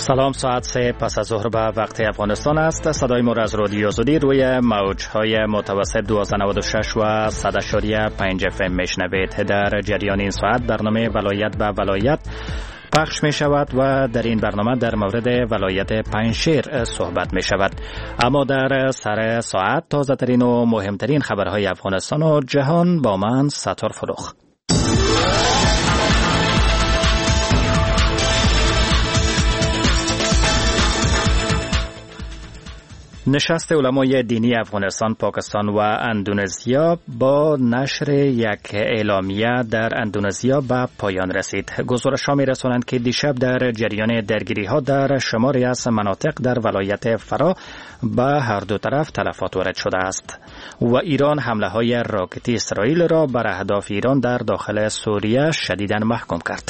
سلام، ساعت 3 پس از ظهر به وقت افغانستان است. صدای ما را از رادیو آزادی روی موج‌های متوسط 1296 و 100.5 FM میشنوید. در جریان این ساعت برنامه ولایت به ولایت پخش می شود و در این برنامه در مورد ولایت پنجشیر صحبت می شود. اما در سر ساعت تازه ترین و مهمترین خبرهای افغانستان و جهان با من ستار فروخ. نشست علمای دینی افغانستان، پاکستان و اندونزیا با نشر یک اعلامیه در اندونزیا به پایان رسید. گزارش‌ها می‌رسانند که دیشب در جریان درگیری‌ها در شماری از مناطق در ولایت فرا به هر دو طرف تلفات وارد شده است و ایران حمله‌های راکتی اسرائیل را بر اهداف ایران در داخل سوریه شدیداً محکوم کرد.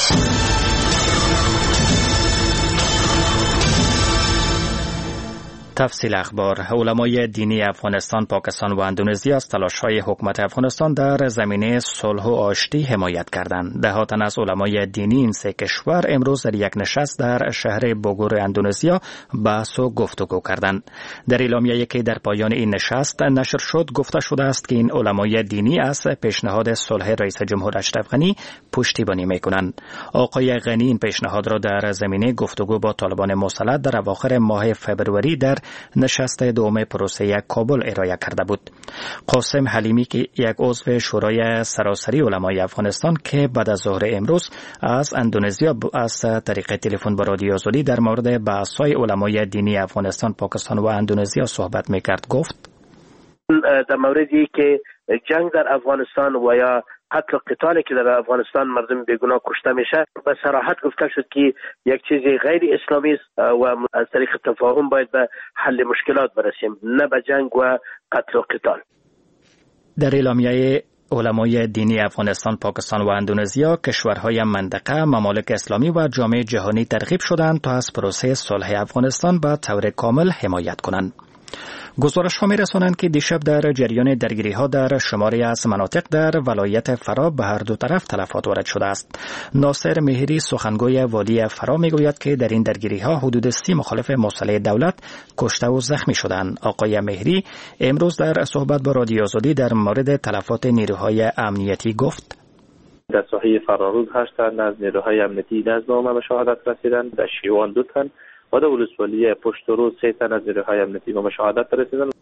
تفصیل اخبار. علمای دینی افغانستان، پاکستان و اندونزیا از تلاش‌های حکومت افغانستان در زمینه صلح و آشتی حمایت کردند. دهها تن از علمای دینی این سه کشور امروز در یک نشست در شهر بوگور اندونزیا بحث و گفتگو کردند. در اعلامیه‌ای که در پایان این نشست نشر شد گفته شده است که این علمای دینی از پیشنهاد صلح رئیس جمهور اشرف غنی پشتیبانی می‌کنند. آقای غنی این پیشنهاد را در زمینه گفتگو با طالبان مسلح در اواخر ماه فبروری در نشست دوم پروسه کابل ارائه کرده بود. قاسم حلیمی که یک عضو شورای سراسری علمای افغانستان که بعد از ظهر امروز از اندونزیا از طریق تلفن با رادیو آزادی در مورد بحث‌های علمای دینی افغانستان، پاکستان و اندونزیا صحبت می‌کرد گفت: در موردی که جنگ در افغانستان و یا قتل و قتالی که در افغانستان مردم بیگناه کشته میشه به صراحت گفته شد که یک چیز غیر اسلامی است و از طریق تفاهم باید به حل مشکلات برسیم، نه به جنگ و قتل و قتال. در اعلامیه علمای دینی افغانستان، پاکستان و اندونزیا کشورهای منطقه، ممالک اسلامی و جامعه جهانی ترغیب شدند تا از پروسه صلح افغانستان به طور کامل حمایت کنند. گزارش‌ها می‌رسانند که دیشب در جریان درگیری‌ها در شماری از مناطق در ولایت فرا به هر دو طرف تلفات وارد شده است. ناصر مهری سخنگوی والی فرا می‌گوید که در این درگیری‌ها حدود 30 مخالف مسلح دولت کشته و زخمی شدند. آقای مهری امروز در صحبت با رادیو آزادی در مورد تلفات نیروهای امنیتی گفت: در ساحه فراروز 8 تن از نیروهای امنیتی نزدام به شهادت رسیدند، در شیوان 2 تن و در ولسوالی پشت رو 3 تن از نیروهای امنیتی به شهادت رسیدند.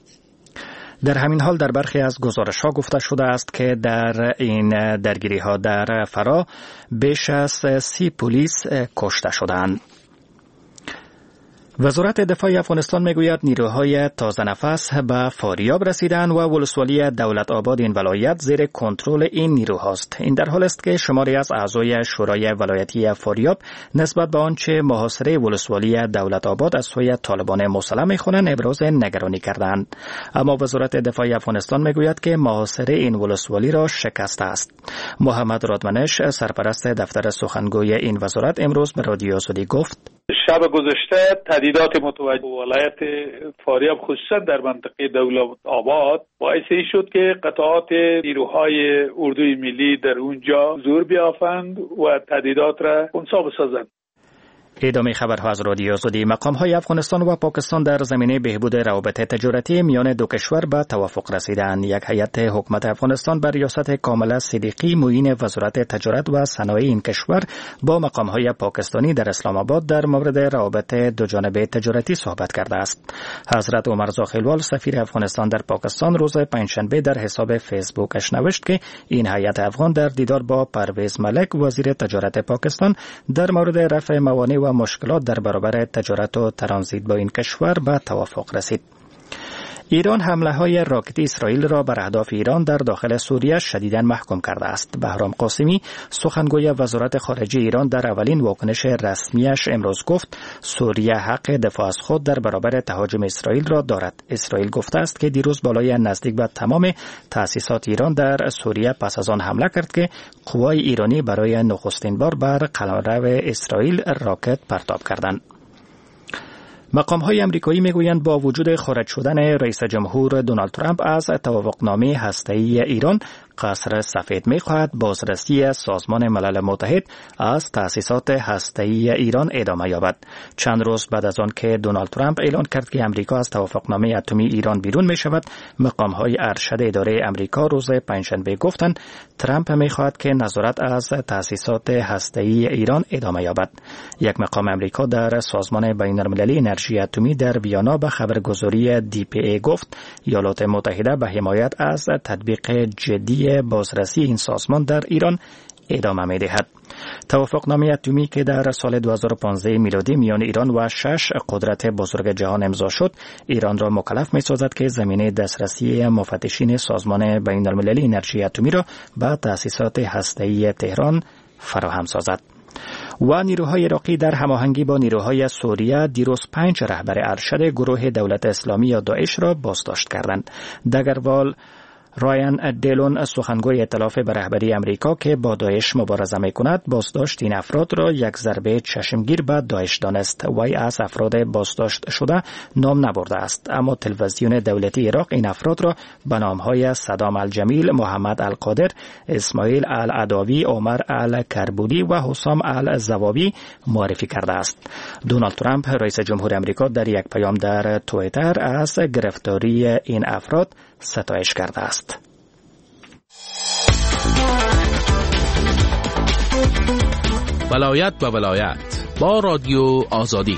در همین حال در برخی از گزارش‌ها گفته شده است که در این درگیری‌ها در فرا بیش از 30 پلیس کشته شدند. وزارت دفاع افغانستان میگوید نیروهای تازه نفس به فاریاب رسیدند و ولسوالی دولت آباد این ولایت زیر کنترل این نیروهاست. این در حال است که شماری از اعضای شورای ولایتی فاریاب نسبت به آنچه محاصره ولسوالی دولت آباد از سوی طالبان مسلح می‌خوانند ابراز نگرانی کردند. اما وزارت دفاع افغانستان میگوید که محاصره این ولسوالی را شکسته است. محمد رادمنش سرپرست دفتر سخنگوی این وزارت امروز به رادیو آزادی گفت: شب گذشته تهدیدات متوجه ولایت فاریاب خصوصا در منطقه دولت آباد باعث شد که قطعات نیروهای اردوی ملی در اونجا حضور بیافند و تهدیدات را خنثی بسازند. ادامه خبرها از رادیو آزادی. مقام‌های افغانستان و پاکستان در زمینه بهبود روابط تجارتی میان دو کشور به توافق رسیدند. یک هیئت حکومت افغانستان بر ریاست کاملا صدیقی معین وزارت تجارت و صنایع این کشور با مقام‌های پاکستانی در اسلام آباد در مورد روابط دوجانبه تجارتی صحبت کرده است. حضرت عمرزا خیلوال سفیر افغانستان در پاکستان روز پنجشنبه در حساب فیسبوکش نوشت که این هیئت افغان در دیدار با پرویز ملک وزیر تجارت پاکستان در مورد رفع موانع و مشکلات در برابر تجارت و ترانزیت با این کشور به توافق رسید. ایران حمله‌های راکتی اسرائیل را بر اهداف ایران در داخل سوریه شدیداً محکوم کرده است. بهرام قاسمی سخنگوی وزارت خارجه ایران در اولین واکنش رسمیش امروز گفت سوریه حق دفاع از خود در برابر تهاجم اسرائیل را دارد. اسرائیل گفته است که دیروز بالای نزدیک به تمام تأسیسات ایران در سوریه پس از آن حمله کرد که قوای ایرانی برای نخستین بار بر قلمرو اسرائیل راکت پرتاب کردند. مقام‌های آمریکایی میگویند با وجود خارج شدن رئیس جمهور دونالد ترامپ از توافقنامه هسته‌ای ایران، قصر سفید می‌خواهد بازرسی سازمان ملل متحد از تأسیسات هسته‌ای ایران ادامه یابد. چند روز بعد از آن که دونالد ترامپ اعلان کرد که امریکا از توافقنامه اتمی ایران بیرون می‌شود، مقام‌های ارشد اداره امریکا روز پنجشنبه گفتند ترامپ می‌خواهد که نظارت از تأسیسات هسته‌ای ایران ادامه یابد. یک مقام امریکا در سازمان بین‌المللی انرژی اتمی در ویانا به خبرگزاری DPA گفت ایالات متحده به حمایت از تطبیق جدی بازرسی این سازمان در ایران ادامه می‌دهد. توافقنامه اتمی که در سال 2015 میلادی میان ایران و 6 قدرت بزرگ جهان امضا شد، ایران را مکلف می‌سازد که زمینه دسترسی مفتشین سازمان بین‌المللی انرژی اتمی را به تأسیسات هسته‌ای تهران فراهم سازد. و نیروهای عراقی در هماهنگی با نیروهای سوریه دیروز 5 رهبر ارشد گروه دولت اسلامی یا داعش را بازداشت کردند. دگروال رایان دیلون سخنگوی ائتلاف به رهبری امریکا که با داعش مبارزه می‌کند بازداشت این افراد را یک ضربه چشمگیر به داعش دانست. وی از افراد بازداشت شده نام نبرده است، اما تلویزیون دولتی عراق این افراد را به نام‌های صدام الجمیل، محمد القادر، اسماعیل العداوی، عمر الکربولی و حسام الزوابی معرفی کرده است. دونالد ترامپ رئیس جمهور امریکا در یک پیام در توییتر از گرفتاری این افراد ستایش کرده است. ولایت و ولایت با رادیو آزادی.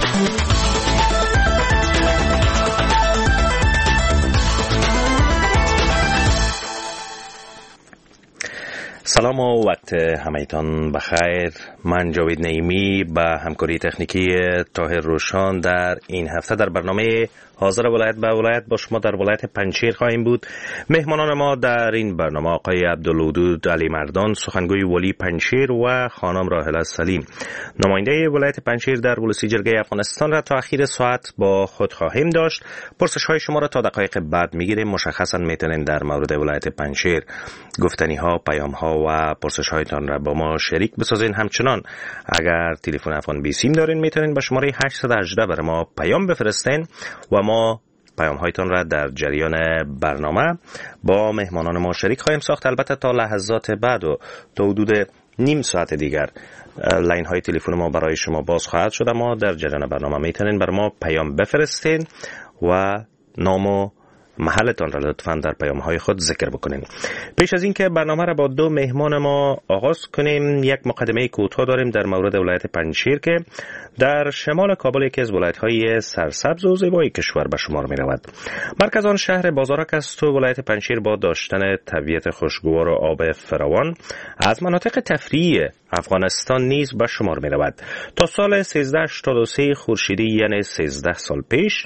سلام و وقت همه‌تان بخیر. من جاوید نعیمی با همکاری تکنیکی طاهر روشان در این هفته در برنامه حاضر ولایت به ولایت با شما در ولایت پنجشیر خواهیم بود. مهمانان ما در این برنامه آقای عبدالودود علی مردان، سخنگوی ولی پنجشیر و خانم راحله سلیم، نماینده ولایت پنجشیر در ولسی جرگه افغانستان را تا اخیر ساعت با خود خواهیم داشت. پرسش های شما را تا دقایق بعد میگیریم. مشخصا میتونین در مورد ولایت پنجشیر گفتنی ها، پیام ها و پرسش هایتان را با ما شریک بسازین. همچنان اگر تلفن افغان بی سیم دارین میتونین با شماره 818 برای ما پیام بفرستین و ما پیام هایتان را در جریان برنامه با مهمانان ما شریک خواهیم ساخت. البته تا لحظات بعد و تا حدود نیم ساعت دیگر لاین های تلفن ما برای شما باز خواهد شد. ما در جریان برنامه میتونین بر ما پیام بفرستین و نام و محلتان را لطفاً در پیام های خود ذکر بکنین. پیش از اینکه برنامه را با دو مهمان ما آغاز کنیم، یک مقدمه کوتاه داریم در مورد ولایت پنجشیر که در شمال کابل یکی از ولایت‌های سرسبز و زیبای کشور به شمار می‌رود. مرکز آن شهر بازارک است و ولایت پنجشیر با داشتن طبیعت خوشگوار و آب فراوان از مناطق تفریحی افغانستان نیز به شمار می‌رود. تا سال 1383 خورشیدی، یعنی 13 سال پیش،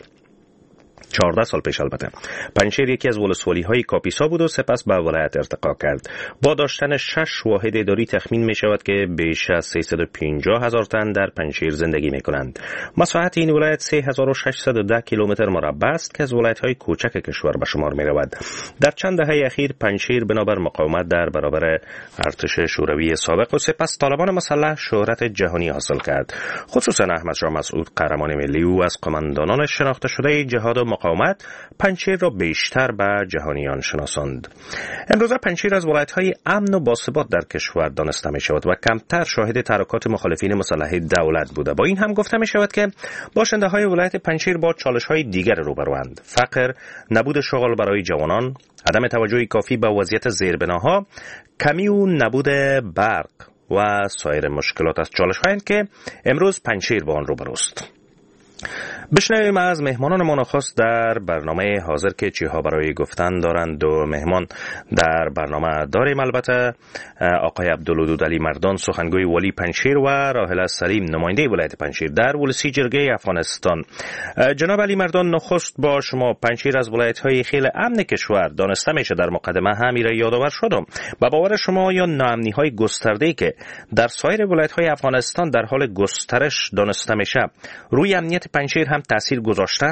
14 سال پیش البته، پنجشیر یکی از ولسوالی‌های کاپیسا بود و سپس به ولایت ارتقا کرد. با داشتن 6 واحد اداری تخمین می شود که بیش از 350,000 تن در پنجشیر زندگی می کنند. مساحت این ولایت 3610 کیلومتر مربع است که از ولایت‌های کوچک کشور به شمار می رود. در چند دهه اخیر پنجشیر بنابر مقاومت در برابر ارتش شوروی سابق و سپس طالبان مسلح شهرت جهانی حاصل کرد. خصوصا احمد شاه مسعود، قهرمان ملی او، از قماندانان شناخته شده جهاد و مقاومت پنجشیر را بیشتر به جهانیان شناساند. امروزه پنجشیر از ولایت‌های امن و باثبات در کشور دانسته می شود و کمتر شاهد تحرکات مخالفین مسلح دولت بوده. با این هم گفته می شود که باشنده‌های ولایت پنجشیر با چالش‌های دیگر روبروند: فقر، نبود شغل برای جوانان، عدم توجه کافی به وضعیت زیربناها، کمی و نبود برق و سایر مشکلات از چالش‌هایی که امروز پنجشیر با آن روبروست. بشنویم از مهمانان ما نخست در برنامه حاضر که چی ها برای گفتن دارند. دو مهمان در برنامه داریم البته: آقای عبدالودود علی مردان، سخنگوی ولی پنجشیر و راحله سلیم، نماینده ولایت پنجشیر در ولسی جرگه افغانستان. جناب علی مردان، نخست با شما. پنجشیر از ولایت‌های خیلی امن کشور دانسته میشه. در مقدمه همین را یادآور شدم. با باور شما یا ناامنی‌های گسترده‌ای که در سایر ولایت‌های افغانستان در حال گسترش دانسته میشه روی امنیت پنجشیر هم تأثیر گذاشته؟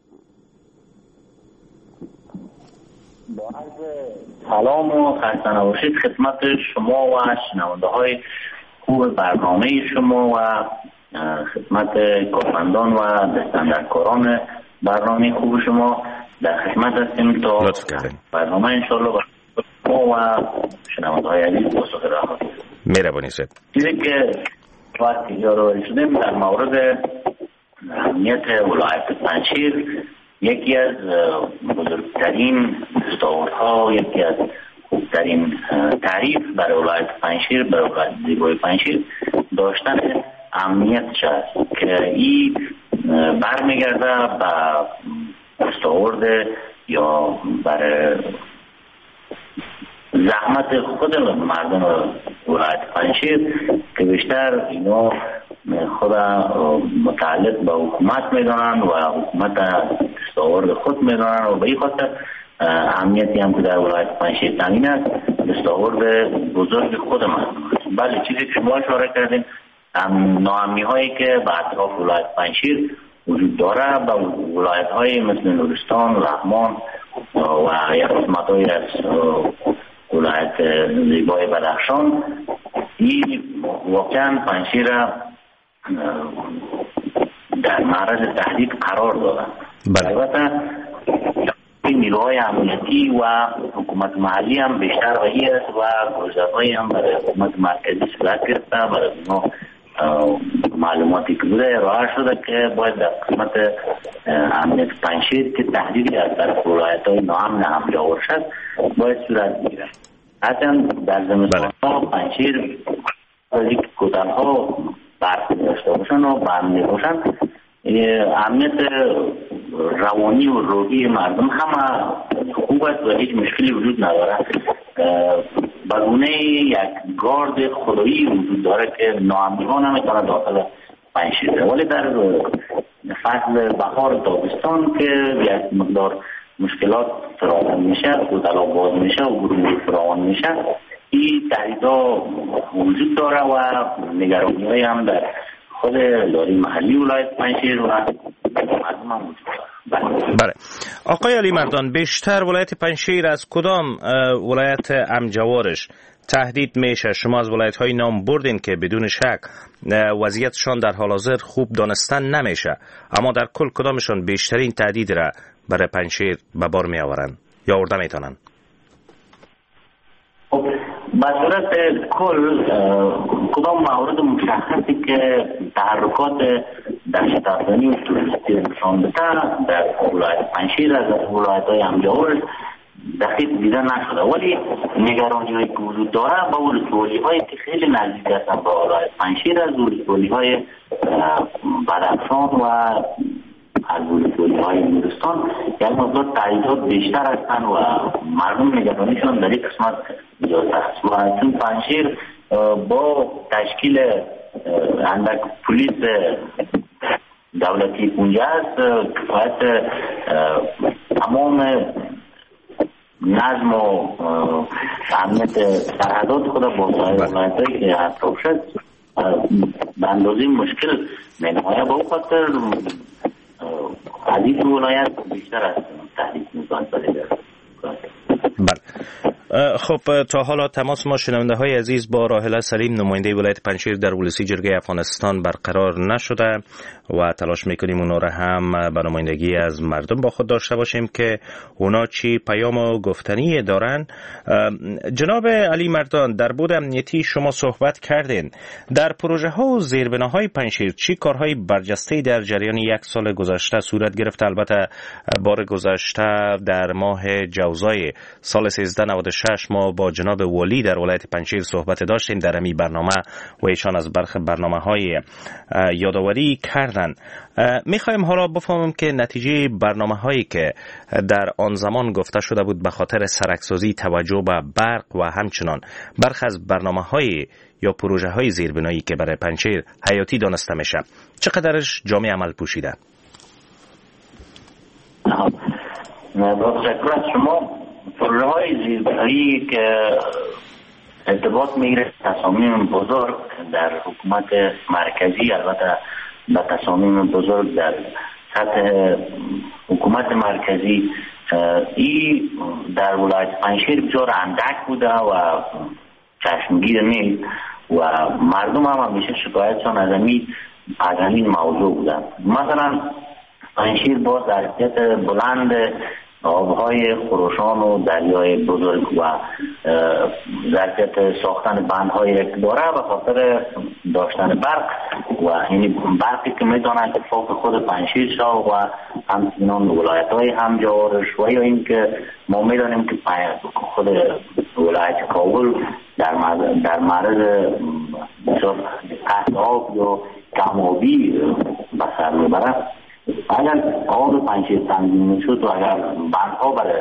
با عرض سلام و خسته نباشید خدمت شما و شنونده های خوب برنامه شما و خدمت کارمندان و دستاندرکاران برنامه خوب شما. در خدمت هستیم تا برنامه انشاءالله شما و شنونده‌های عزیز پاسخ را مهربانی شد. چیزی که وقتی یادآوری شدیم در مورد اهمیت ولایت پنجشیر، یکی از بزرگترین دستاوردها، یکی از خوبترین تعریف برای ولایت پنجشیر، برای ولایت زیبای پنجشیر داشتن امنیتش است که این برمیگرده به دستاورد یا برای زحمت خود مردم ولایت پنجشیر که بیشتر اینا خود متعلق به حکومت میدانند و حکومت دستاورد خود میدانند و به این خاطر اهمیتی هم که در ولایت پنجشیر تامین است دستاورد بزرگ خود مردم است. بله، چیزی که شما اشاره کردین ناامنی هایی که به اطراف ولایت پنجشیر وجود داره به ولایت های مثل نورستان، لغمان و یک قسمت های از ولایت زیبای بدخشان، این واقعا پنجشیر در معرض تهدید قرار دادن. البته این نیروهای امنیتی و حکومت محلی هم بیشتر وحی است و گزارش‌هایی هم برای حکومت مرکزی صورت گرفته. برای اینا معلوماتی که بوده ارائه شده که باید در قسمت امنیت پنجشیر که تهدیدی از طرف ولایت‌های ناامن حمله آور شد باید صورت بگیرد. حتی در زمستان‌ها پنجشیر از اینکه کتل‌ها برف داشته باشن و بند باشن، امنیت روانی و روحی مردم همه خوب است و هیچ مشکلی وجود نداره. بگونه یک گارد خدایی وجود داره که ناامنی‌ها نمیتونه داخل پنجشیر. ولی در فصل بهار تابستان که یک مقدار مشکلات فراوان میشه، کتل‌ها باز میشه و گروه فراوان میشه، این تهدیدها وجود داره و نگرانی‌های هم در خود لاری محلی ولایت پنجشیر و مردم هم وجود داره. بله. آقای علی مردان، بیشتر ولایت پنجشیر از کدام ولایت امجوارش تهدید میشه؟ شما از ولایت های نام بردین که بدون شک وضعیتشان در حال حاضر خوب دانستن نمیشه، اما در کل کدامشان بیشترین تهدید را برای پنجشیر به بار می آورند یا آورده میتونن؟ به صورت کل کدام موارد مشخصی که تحرکات دهشت‌افکنی و توریستی نشان بده در ولایت پنجشیر از ولایت‌های همجوار دقیق دیده نشده، ولی نگرانی‌هایی که وجود داره با ولسوالی‌هایی که خیلی نزدیک هستن به ولایت پنجشیر از ولسوالی‌های بدخشان و از ولسوالی‌های نورستان یک مقدار تهدیدات بیشتر هستند و مردم نگرانیشان در این قسمت زیادتر است. و چون پنجشیر با تشکیل اندک پلیس دولتی اونجا است، کفایت تمام نظم و امنیت سرحدات خود با سایر ولایت‌هایی که اطراف شد به اندازه مشکل می‌نماید. با خاطر حدیث ولایت بیشتر از تحریک میزان بده. بله. خب تا حالا تماس ما شنونده های عزیز با راحله سلیم نماینده ولایت پنجشیر در ولسی جرگه افغانستان برقرار نشده و تلاش میکنیم اونا را هم به نمایندگی از مردم با خود داشته باشیم که اونا چی پیام و گفتنی دارن. جناب علی مردان، در بود امنیتی شما صحبت کردین. در پروژه ها و زیربناهای پنجشیر چی کارهای برجسته در جریان یک سال گذشته صورت گرفت؟ البته بار گذشته در ماه جوزای سال 1396 ما با جناب ولی در ولایت پنجشیر صحبت داشتیم در این برنامه و ایشان از برخی برنامه‌های یادآوری کردن. میخوایم حالا بفهمیم که نتیجه برنامه‌هایی که در آن زمان گفته شده بود به خاطر سرک‌سازی توجه به برق و همچنان برخی از برنامه‌های یا پروژه‌های زیربنایی که برای پنجشیر حیاتی دانسته میشه چقدرش جامع عمل پوشیده؟ با تشکر از شما. پروژه‌های زیربنایی که ارتباط میگیره تصامیم بزرگ در حکومت مرکزی، البته به تصامیم بزرگ در سطح حکومت مرکزی، این در ولایت پنجشیر بسیار اندک بوده و چشمگیر نیست و مردم هم همیشه شکایتشان از همین موضوع بودن. مثلا پنجشیر باز در حیثیت بلند آبهای خروشان و دریای بزرگ و ظرفیت ساختن بندهای یک داره به خاطر داشتن برق و یعنی برقی که میتونه اتفاق خود پنجشیر شاه و همچنان ولایت‌های همجوارش و یا اینکه ما میدانیم که خود ولایت کابل در معرض بسیار قطع آب یا کم آبی به سر میبره. اگر آب پنجشیر تنظیم شد و اگر بندها برای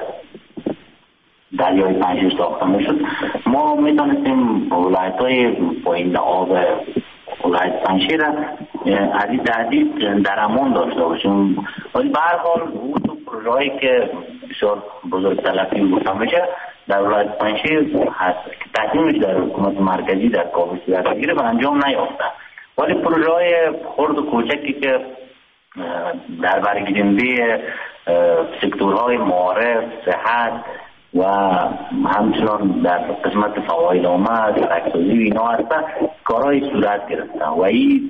دریای پنجشیر ساخته میشد ما میتونستیم ولایت‌های پایین آب ولایت پنجشیر از این تهدید در امان داشته باشیم. ولی به هر حال اون پروژه‌ای که بسیار بزرگ تلقی گفته میشه در ولایت پنجشیر هست که تصمیمش در حکومت مرکزی در کابل صورت میگیره و انجام نیافته. ولی پروژه‌های خرد و کوچکی که در برگیرنده سکتورهای معارف، صحت و همچنان در قسمت فواید آمد درکسازی و اینا هستن کارهای صورت گرفتن و این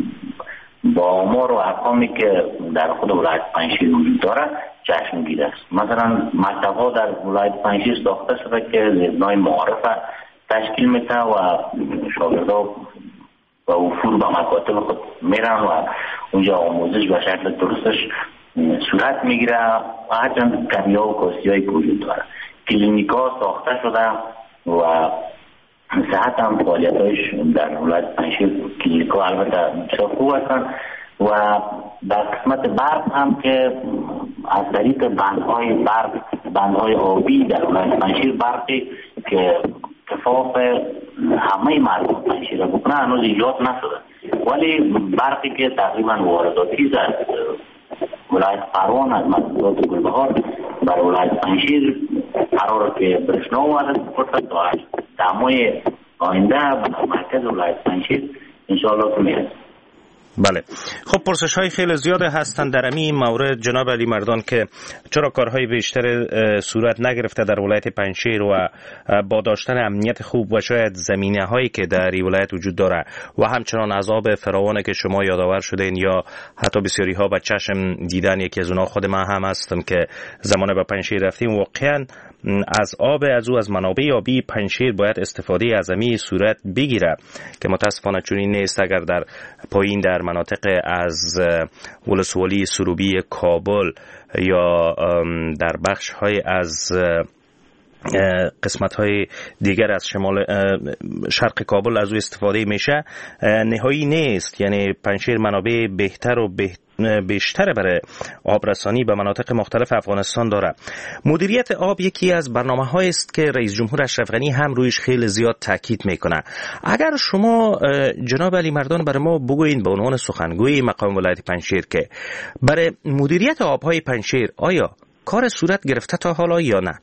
با آمار و ارقامی که در خود ولایت پنجشیر وجود داره چشمگیر است. مثلا مکتب‌ها در ولایت پنجشیر ساخته شده که زبنای معارف تشکیل میده و شاگردها و وفور به مکاتب خود میرن و اونجا آموزش به شکل درستش صورت میگیره و هرچند کمی‌ها و کاسی‌های که وجود داره. کلینیک‌ها ساخته شده و صحت هم فعالیت‌هایش در ولایت پنجشیر کلینیک‌ها البته بسیار خوب هستند و در قسمت برق هم که از طریق بندهای آبی در ولایت پنجشیر برقی که کفاف همه مردم پنجشیر بکنه هنوز ایجاد نشده، ولی برقی که تقریبا وارداتی از ولایت قروان از مصرفات گلبهار برای ولایت پنجشیر قراره که برشنا وارد بکنه تا دمای آینده به مرکز ولایت پنجشیر انشاءالله که میرسه. بله، خب پرسش های خیلی زیاد هستند در این مورد جناب علی مردان که چرا کارهای بیشتر صورت نگرفته در ولایت پنجشیر و با داشتن امنیت خوب و شاید زمینه هایی که در این ولایت وجود داره و همچنان عذاب فراوانی که شما یادآور شدین یا حتی بسیاری ها به چشم دیدن، یکی از اونها خود من هم هستم که زمان به پنجشیر رفتیم. واقعا از منابع آبی پنجشیر باید استفاده اعظمی صورت بگیره که متاسفانه چنین نیست. اگر در پایین در مناطق از ولسوالی سروبی کابل یا در بخش های از قسمت های دیگر از شمال شرق کابل از او استفاده میشه نهایی نیست. یعنی پنجشیر منابع بهتر و بیشتر برای آبرسانی به مناطق مختلف افغانستان داره. مدیریت آب یکی از برنامه‌هایی است که رئیس جمهور اشرف غنی هم رویش خیلی زیاد تاکید میکنه. اگر شما جناب علی مردان برای ما بگوین به عنوان سخنگوی مقام ولایت پنجشیر که برای مدیریت آبهای پنجشیر آیا کار صورت گرفته تا حالا یا نه؟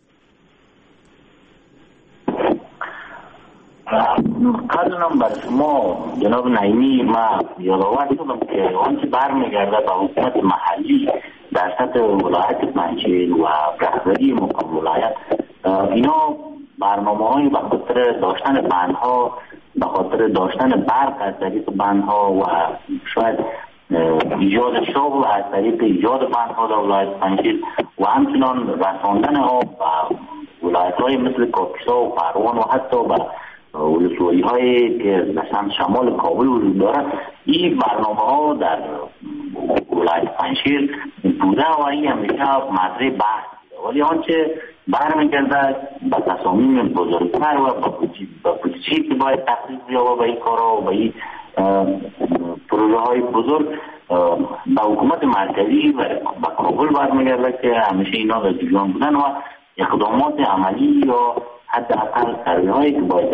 قبلم بر شما جناب نعیمی ما یادآور شدم که آنچه برمیگرده به حکومت محلی در سطح ولایت پنجشیر و رهبری مقام ولایت، اینا برنامه‌های به خاطر داشتن بندها، به خاطر داشتن برق از طریق بندها و شاید ایجاد شغل از طریق ایجاد بندها در ولایت پنجشیر و همچنان رساندن آب به ولایت‌های مثل کاپیسا و پروان و حتی به ولسوالی هایی که مثلا شمال کابل وجود داره، این برنامه ها در ولایت پنجشیر بوده و این همیشه مطرح بحث، ولی آنچه برمیگرده به تصامیم بزرگتر و به بودجه‌ای که باید تخصیص بیابه به این کارها و به این پروژه های بزرگ به حکومت مرکزی و به کابل برمیگرده که همیشه اینا در جریان بودن و اقدامات عملی یا حداقل سروی‌هایی که باید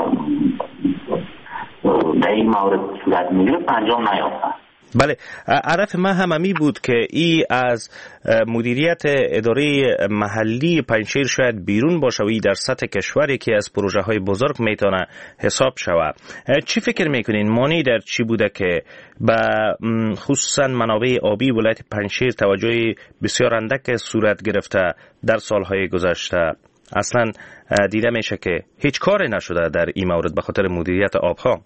در این مورد صورت میگیره انجام نیافته. بله، هدف من همین بود که ای از مدیریت اداره محلی پنجشیر شاید بیرون باشه و ای در سطح کشور یکی از پروژه های بزرگ میتونه حساب شود. چی فکر میکنین مانی در چی بوده که به خصوصا منابع آبی ولایت پنجشیر توجه بسیار اندک صورت گرفته در سالهای گذشته؟ اصلا دیده میشه که هیچ کاری نشده در این مورد به خاطر مدیریت آبها.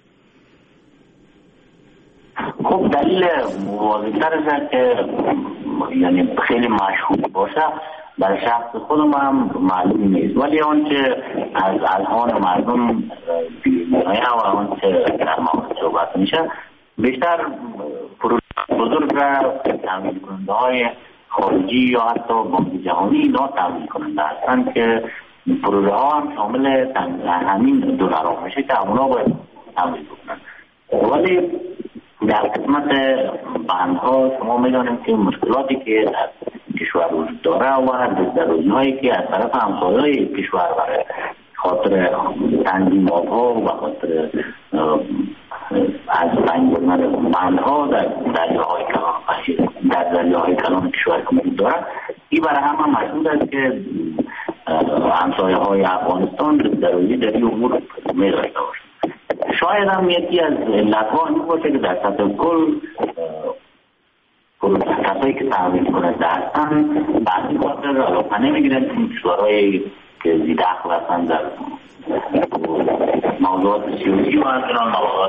خب دلیل واضح‌تر است که یعنی خیلی مشهور باشه در شخص خودم هم معلوم نیست، ولی آنچه از اذهان مردم بیرون و آنچه در مورد صحبت میشه بیشتر بزرگ را تامین کننده های خارجی یا حتی بانک جهانی اینا تامین کننده هستند که پروژه ها هم شامل همین دلار میشه که اونا باید تامین کنند. ولی در قسمت بندها شما میدانیم که مشکلاتی که در کشور وجود داره و دست‌درازی‌هایی که از طرف همسایه‌های کشور برای خاطر تنظیم آب‌ها و خاطر از بین بردن بندها در دریاهای کلان کشور که وجود داره، این برای هم مشهود است که همسایه‌های افغانستان دست‌درازی در این امور می‌داشته باشند. شاید هم یکی از علت‌ها این باشه که در سطح کل کسایی که تامین کننده هستن بعضی خاطر علاقه نمیگیرن که کشورهایی که زیدخل هستن در موضوعات سیاسی و همچنان موضوعات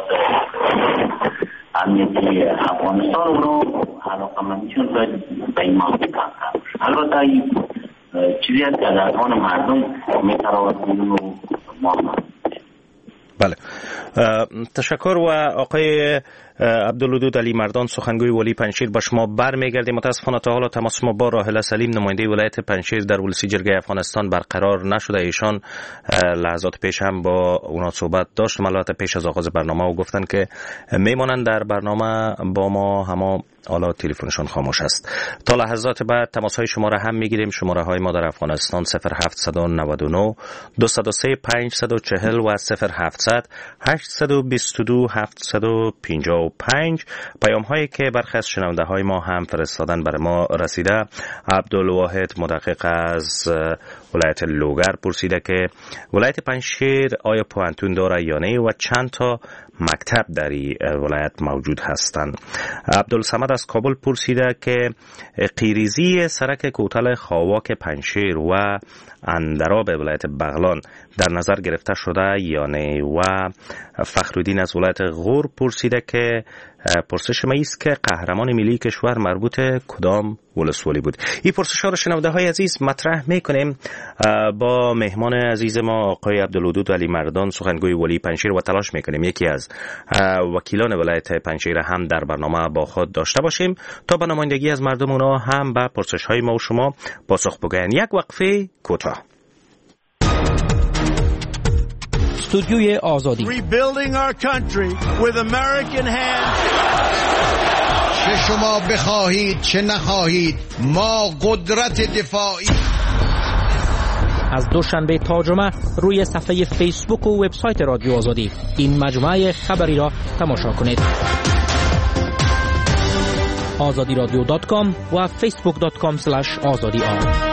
امنیتی افغانستان اونو علاقه مندیشون به این موضوع کمتر باشه. البته این چیزی هست که در اذهان مردم میتراود اونو معامل. بله، تشکر. و آقای عبدالودود علی مردان، سخنگوی ولی پنجشیر، با شما برمیگردیم. متاسفانه تا حالا تماس ما با راحله سلیم، نماینده ولایت پنجشیر در ولسی جرگه افغانستان برقرار نشده. ایشان لحظات پیش هم با اونا صحبت داشتم، البته پیش از آغاز برنامه، و گفتن که میمانند در برنامه با ما، اما حالا تلفنشون خاموش است. تا لحظات بعد تماس های شما را هم میگیریم. شماره های ما در افغانستان 0799 203 540 و 0700 822 755. پیام هایی که برخی از شنونده های ما هم فرستادن برای ما رسیده. عبدالواحد مدقق از ولایت لوگر پرسیده که ولایت پنجشیر آیا پوهنتون داره یا نه و چند تا مکتب در این ولایت موجود هستند. عبدالصمد از کابل پرسیده که قیریزی سرک کوتل خاواک پنجشیر و اندراب ولایت بغلان در نظر گرفته شده یا نه. و فخرالدین از ولایت غور پرسیده که پرسش ما است که قهرمان ملی کشور مربوط کدام ولسوالی بود. این پرسش ها رو شنونده های عزیز مطرح میکنیم با مهمان عزیز ما آقای عبدالودود علی مردان، سخنگوی ولی پنجشیر، و تلاش میکنیم یکی از وکیلان ولایت پنجشیر هم در برنامه با خود داشته باشیم تا به نمایندگی از مردم اونا هم به پرسش های ما و شما پاسخ بگویند. یک وقفه کوتاه. استودیوی آزادی. Rebuilding our country with American hands. چه شما بخواهید چه نخواهید ما قدرت دفاعی. از دوشنبه تا جمعه روی صفحه فیسبوک و وبسایت رادیو آزادی این مجموعه خبری را تماشا کنید. azadiradio.com و facebook.com/azadi.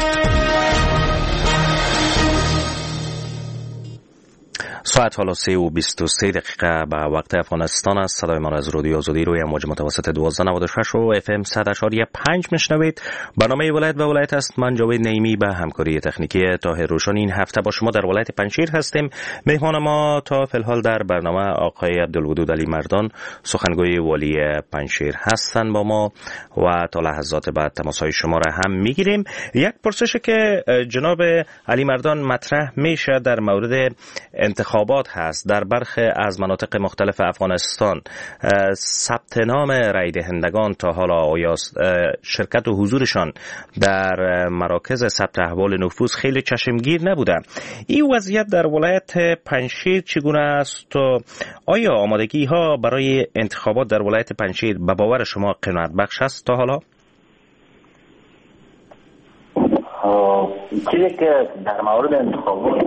ساعت حالا 3:23 به وقت افغانستان است. صدای ما از رادیو آزادی روی امواج متوسط 1296 و FM 100.5 میشنوید. برنامه ولایت و ولایت است. من جاوید نعیمی به همکاری تکنیکی طاهر روشن این هفته با شما در ولایت پنجشیر هستیم. مهمان ما تا فی‌الحال در برنامه آقای عبدالودود علی مردان، سخنگوی ولی پنجشیر هستند با ما و تا لحظات بعد تماس‌های شما را هم میگیریم. یک پرسشی که جناب علی مردان مطرح میشه در مورد انتخابات هست در برخی از مناطق مختلف افغانستان. ثبت نام رای دهندگان تا حالا آیا شرکت و حضورشان در مراکز ثبت احوال نفوس خیلی چشمگیر نبوده. این وضعیت در ولایت پنجشیر چگونه است و آیا آمادگی ها برای انتخابات در ولایت پنجشیر به باور شما قناعت بخش است تا حالا؟ چیزی که در مورد انتخابات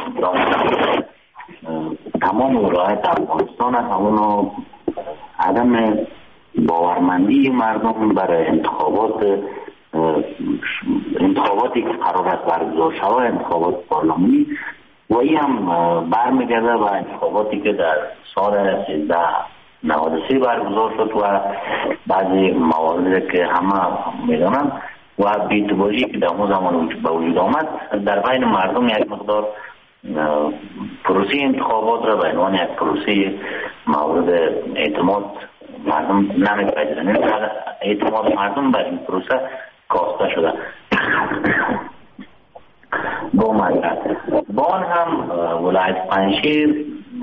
تمام ولایت افغانستان همونو عدم باورمندی مردم برای انتخاباتی که قرار است برگزار شود، انتخابات پارلمانی، و این هم برمیگرده به انتخاباتی که در سال 1393 برگزار شد و بعضی موارد که همه میدانند و بی‌اعتباری که در اون زمان به وجود آمد در بین مردم یک مقدار پروسه انتخابات را به عنوان یک پروسه مورد اعتماد مردم نمی‌پذیرند. اعتماد مردم بر این پروسه کاسته شده. بان هم ولایت پنجشیر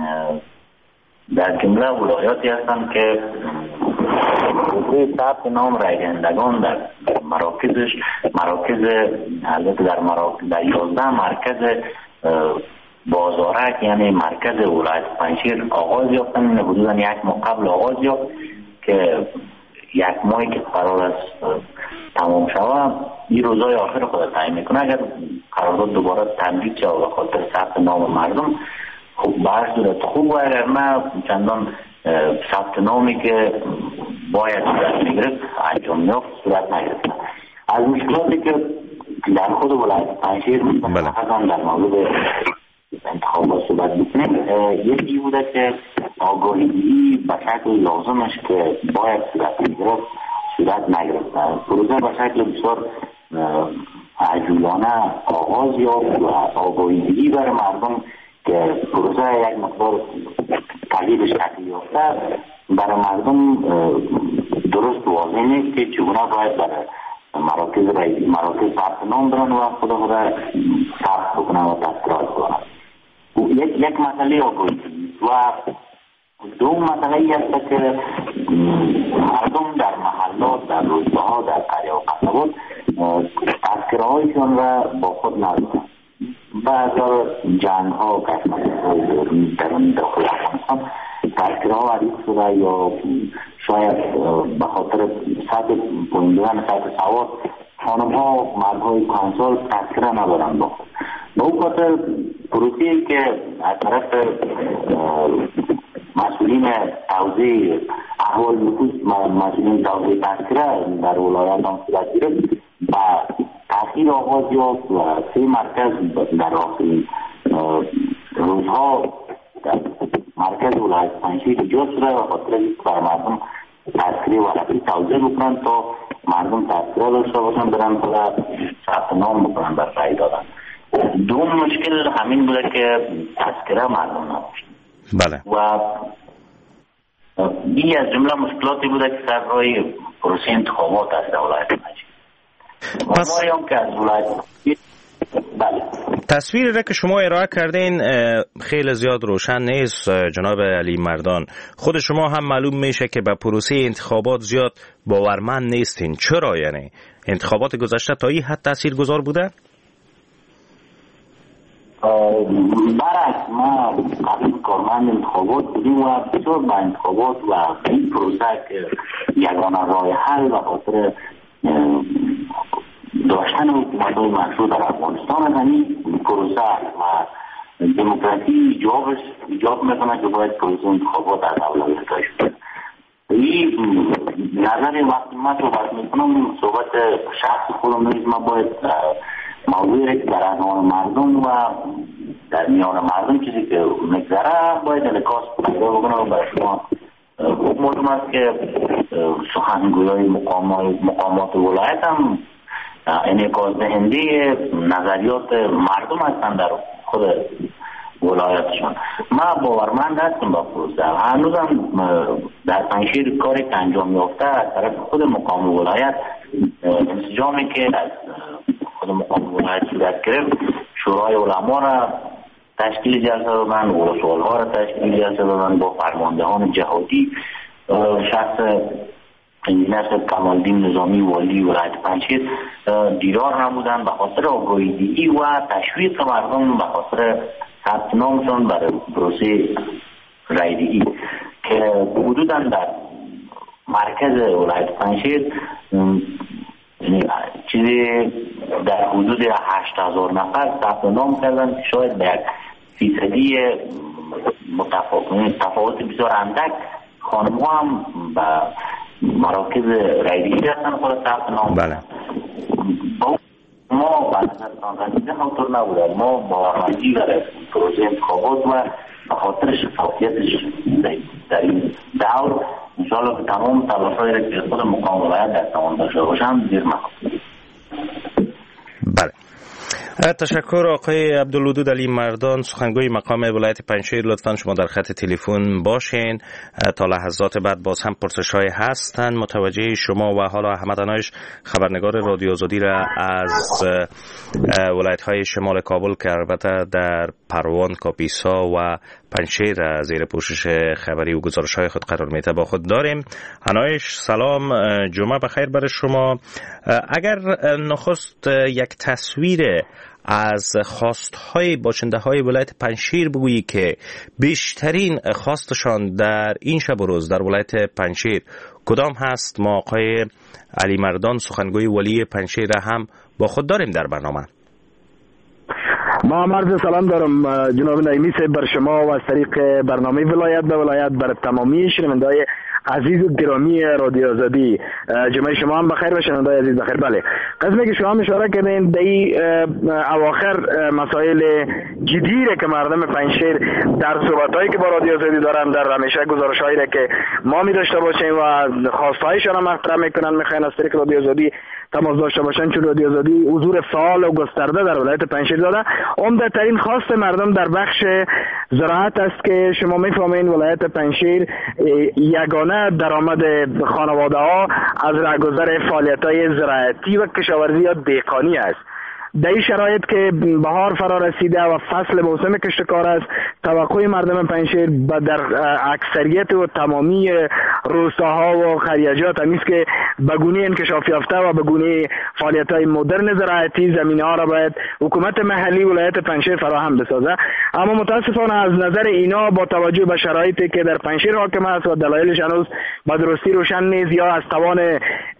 در جمله ولایاتی هستند که حقوق ثبت نام رای دهندگان در مراکز البته در 11 مرکز بازارک یعنی مرکز ولایت پنجشیر آغاز یافتن. حدودا یک ماه قبل آغاز یافت که یک ماهی که قرار است تمام شود این روزهای آخر خود تعیین میکنه. اگر قرارداد دوباره تمدید شود به خاطر ثبت نام مردم خوب به هر صورت خوب و اگر نه چندان ثبت نامی که باید صورت میگرفت انجام یافت صورت نگرفت. از مشکلاتی که در خود ولایت پنجشیر مثلا در مورد انتخابات صحبت بکنیم، یکی بوده که آگاهی به شکل لازمش که باید صورت میگرفت صورت نگرفت. پروژه به شکل بسیار عجولانه آغاز یافت و آگاهی برای مردم که پروژه یک مقدار تغییر شکل یافته برای مردم درست واضح نیست که چگونه باید برای مراکز ثبت نام برن و خود ثبت بکنن و تذکرات کنن. یک مسئله آگاهی و دوم مسئله ای است که مردم در محلات، در روزبه ها، در قریه و قصبات تذکره هایشان را با خود ندارن. بعضا جنگ ها و کشمکش درون داخل افغانستان تذکره ها عریض شده یا شاید به خاطر سطح پویندگان سطح سواد خانم ها مردهای کانسال تذکره ندارن با خود. به اون خاطر پروسه‌ای که از طرف مسئولین توزیع احوال نفوس مسئولین توزیع تذکره در ولایت هم صورت گرفت و تأخیر آغاز یافت و 3 مرکز در آخرین روزها در مرکز ولایت پنجشیر ایجاد شده و خاطر بر مردم تذکره ورقی توزیع بکنن تا مردم تذکره داشته باشن برن و ثبت نام بکنن بر رای دادن. دوم مشکل همین بوده که تذکره مردم نداشت. بله. و این از جمله مشکلاتی بوده که سر رای پروسه انتخابات است در ولایت پنجشیر. پس بله. تصویری را که شما ارائه کردین خیلی زیاد روشن نیست جناب علی مردان. خود شما هم معلوم میشه که به پروسه انتخابات زیاد باورمند نیستین. چرا یعنی انتخابات گذشته تا این حد تاثیرگذار بوده؟ برعکس ما قبل کارمند انتخابات بودیم و بسیار با انتخابات و این پروسه که یگانه راه حل و خاطر داشتن حکومت‌های مشروع در افغانستان همین پروسه و دموکراسی ایجاب میکنه که باید پروسه انتخابات از اولویت داشته باشه. این نظر وقتی من صحبت میکنم صحبت شخص خودم نیست. من باید موضوعی که در اذهان مردم و در میان مردم چیزی که میگذره باید انعکاس پیدا بکنه و برای شما معلوم است که سخنگویای مقامات ولایت هم انعکاس دهنده نظریات مردم هستند در خود ولایتشان. ما باورمند هستیم با پروسه. هنوزم در پنجشیر کاری که انجام یافته از طرف خود مقام ولایت انسجامی که از خود مقام ولایت صورت گرفت، شورای علما را تشکیل جلسه دادن، ورسول ها را تشکیل جلسه دادن با فرماندهان جهادی، شخص انجینر کمالدین نظامی والی ولایت پنجشیر دیدار نمودن به خاطر آگاهی و تشویق مردم به خاطر ثبت نامشان برای پروسه رایدهی که حدودا در مرکز ولایت پنجشیر چیزی در حدود 8,000 نفر ثبت نام کردن. شاید به 1% تفاوت بسیار اندک خانم ها هم به مراکز رایدهی هستن خود ثبت نام. بله. ما به نظرتان رسیده همطور نبوده. ما باورمندی برای پروژه انتخابات و به خاطر شفافیتش در این دور انشاءالله که تمام تلاش‌هایی را که خود مقام ولایت در توان داشته باشند زیر مخاطب. بله. تشکر آقای عبدالودود علی مردان، سخنگوی مقام ولایت پنجشیر. لطفاً شما در خط تلفن باشین تا لحظات بعد باز هم پرسش‌های هستن. متوجه شما و حالا احمد انایش خبرنگار رادیو آزادی را از ولایت‌های شمال کابل که البته در پروان، کاپیسا و پنجشیر زیر پوشش خبری و گزارش‌های خود قرار می‌ده با خود داریم. انایش سلام، جمعه بخیر برای شما. اگر نخست یک تصویر از خواستهای باشنده‌های ولایت پنجشیر بگویی که بیشترین خواستشان در این شب و روز در ولایت پنجشیر کدام هست، ما آقای علی مردان سخنگوی ولی پنجشیر هم با خود داریم در برنامه. ما عرض سلام دارم جناب نعیمی صاحب بر شما و از طریق برنامه ولایت به ولایت بر تمامی شنونده‌های عزیز و گرامی رادیو آزادی. جمعه شما هم بخیر و شنونده‌های عزیز بخیر. بله، قسمی که شما هم اشاره کردین در این اواخر مسائل جدی را که مردم پنجشیر در صحبت‌هایی که با رادیو آزادی دارن، در همیشه گزارش‌هایی را که ما می داشته باشیم و خواست‌هایشان را مطرح می‌کنن، می‌خواین از طریق رادیو آزادی تماس داشته باشن، چون رادیو آزادی حضور فعال و گسترده در ولایت پنجشیر داره. عمده ترین خواست مردم در بخش زراعت است که شما می‌فهمین ولایت پنجشیر یگانه درآمد خانواده‌ها از راهگذر فعالیت‌های زراعتی و کشاورزی یا دهقانی است. در این شرایط که بهار فرا رسیده و فصل موسم کشتکار است، توقع مردم پنجشیر در اکثریت و تمامی روستاها و خریجات همیست که به گونه انکشاف یافته و به گونه فعالیت‌های مدرن زراعتی زمینه‌ها را باید حکومت محلی ولایت پنجشیر فراهم بسازه. اما متاسفانه از نظر اینا با توجه به شرایطی که در پنجشیر حاکم است و دلایلش هنوز به درستی روشن نیست یا از توان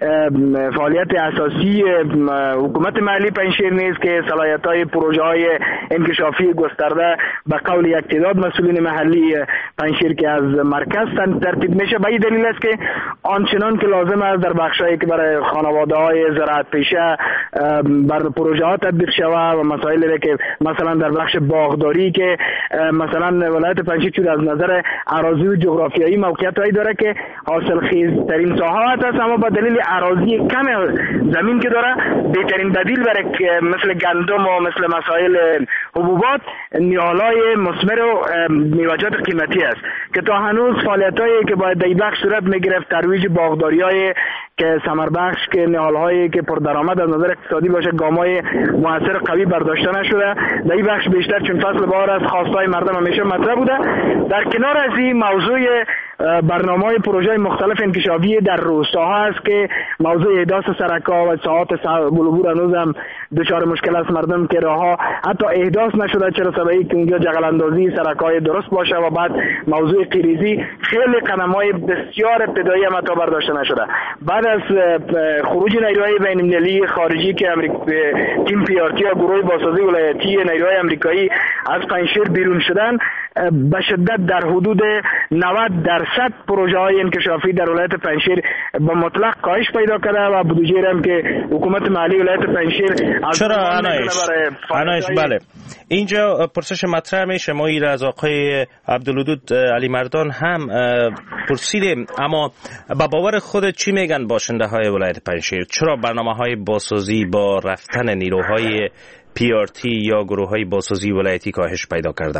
فعالیت اساسی حکومت محلی پنجشیر نیست که صلاحیت‌های پروژه‌های انکشافی گسترده به قول یک تعداد مسئولین محلی پنجشیر که از مرکز ترتیب میشه. به این دلیل است که آنچنان که لازم است در بخشایی که برای خانواده‌های زراعت پیشه بر پروژه‌ها تطبیق شود و مسائلی که مثلا در بخش باغداری که مثلا ولایت پنجشیر چون از نظر اراضی و جغرافیایی موقعیتایی داره که حاصلخیزترین ساحات است، اما با دلیل اراضی کم زمین که داره بهترین بدیل برای مثل گندم و مثل مسائل حبوبات نهال‌های مثمر و میوه‌جات قیمتی است که تا هنوز فعالیتایی که باید در این بخش صورت می‌گرفت، ترویج باغداری‌های که ثمر بخش که نهال‌هایی که پردرآمد از نظر اقتصادی باشه گام‌های موثر قوی برداشته نشده. در این بخش بیشتر چون فصل بهار است خواستای مردم همیشه مطرح بوده. در کنار از این موضوع برنامه‌های پروژه‌های مختلف انکشافی در روستاها است که موضوع احداث سرک‌ها و ساعات بلوبور هنوز هم دچار مشکل است مردم که راه‌ها حتی احداث نشده، چرا سببی که اونجا جغل اندازی سرک‌های درست باشه و بعد موضوع قیریزی خیلی قدم‌های بسیار ابتدایی هم حتی برداشته نشده. بعد از خروج نیروهای بین‌المللی خارجی که تیم PRT یا گروه بازسازی ولایتی نیروهای آمریکایی از پنجشیر بیرون شدن، به شدت در حدود 90% پروژه‌های انکشافی در ولایت پنجشیر با مطلق کاهش پیدا کرده و بودجه هم که حکومت محلی ولایت پنجشیر چرا انایش بله اینجا پرسش مطرح میشه. ما این از آقای عبدالودود علی مردان هم پرسیدیم، اما با باور خود چی میگن باشنده های ولایت پنجشیر؟ چرا برنامه‌های بازسازی با رفتن نیروهای PRT یا گروه های بازسازی ولایتی کاهش پیدا کرده؟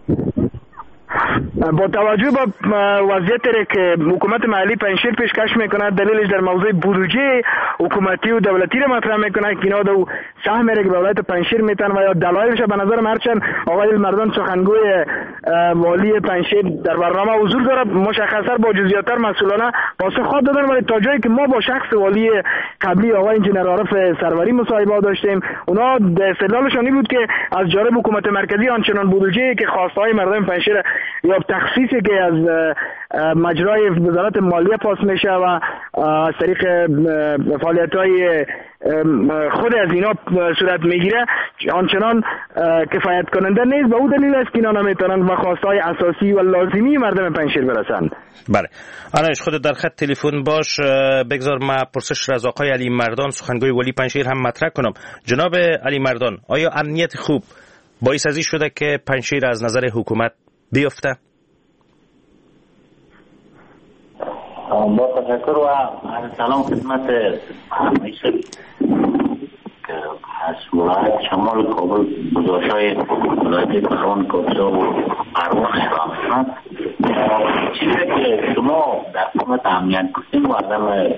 با توجه به وضعیتی که حکومت محلی پنجشیر پیشکش میکنه، دلیلش در موضوع بودجه حکومتی و دولتی را مطرح میکنه که اینا دو سهم میره که به ولایت پنجشیر میتن و یا دلایلش به نظر مرچن آقای مردان سخنگوی والی پنجشیر در برنامه حضور داره، مشخصا با جزئیات‌تر مسئولانه پاسخ خود دادن. ولی تا جایی که ما با شخص والی قبلی آقای انجینر عارف سروری مصاحبه داشتیم، اونا استدلالشون این بود که از جانب حکومت مرکزی آنچنان بودجه که خواستهای مردم پنجشیر یا تخصیصی که از مجرای وزارت مالیه پاس میشه و از طریق فعالیت‌های خود از اینا صورت میگیره آنچنان کفایت کننده نیست. به اون دلیل است که اینا نمیتونن به خواستهای اساسی و لازمی مردم پنجشیر برسند. بله، آنایش خودت در خط تلفن باش. بگذار ما پرسش را از آقای علی مردان سخنگوی ولی پنجشیر هم مطرح کنم. جناب علی مردان، آیا امنیت خوب باعث ازی شده که پنجشیر از نظر حکومت بیفته؟ با تشکر و سلام خدمت از ولایت شمال کابل گزارش‌های ولایت پروان کاپیسا و پروان اعلام شد. چیزی که شما در حکومت امنیت گفتیم و عدم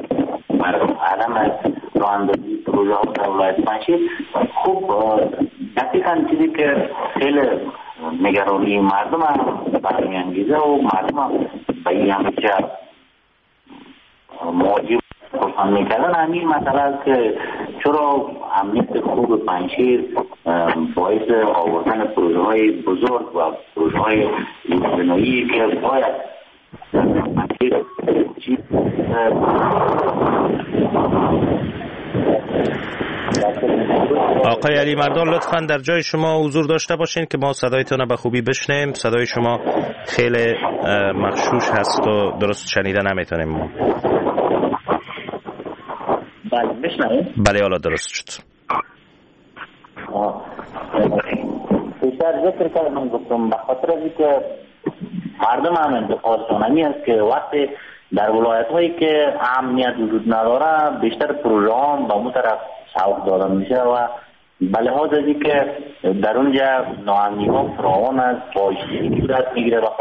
راهاندازی پروژه ها در ولایت پنجشیر، خوب دقیقاً چیزی که خیلی نگرانی مردم برمیانگیزه و مردم به این همیشه موجب پرسان میکردن همین مسئله است که چرا امنیت خوب پنجشیر باعث آوردن پروژه های بزرگ و پروژه های بنایی که باید پنجشیر آقای علی مردان لطفاً در جای شما حضور داشته باشین که ما صدایتون رو به خوبی بشنیم. صدای شما خیلی مغشوش هست و درست شنیده نمیتونیم ما. بله بشنوید؟ بله حالا درست شد. بیشتر ذکر کردم گفتم به خاطر از اینکه مردم هم انتقادشون همی است که وقتی در ولایت هایی که امنیت وجود نداره بیشتر پروژه هم به اون طرف سوق دادن میشه و به لحاظ از اینکه در اونجا ناامنی ها فراوان است پایشی صورت میگیره و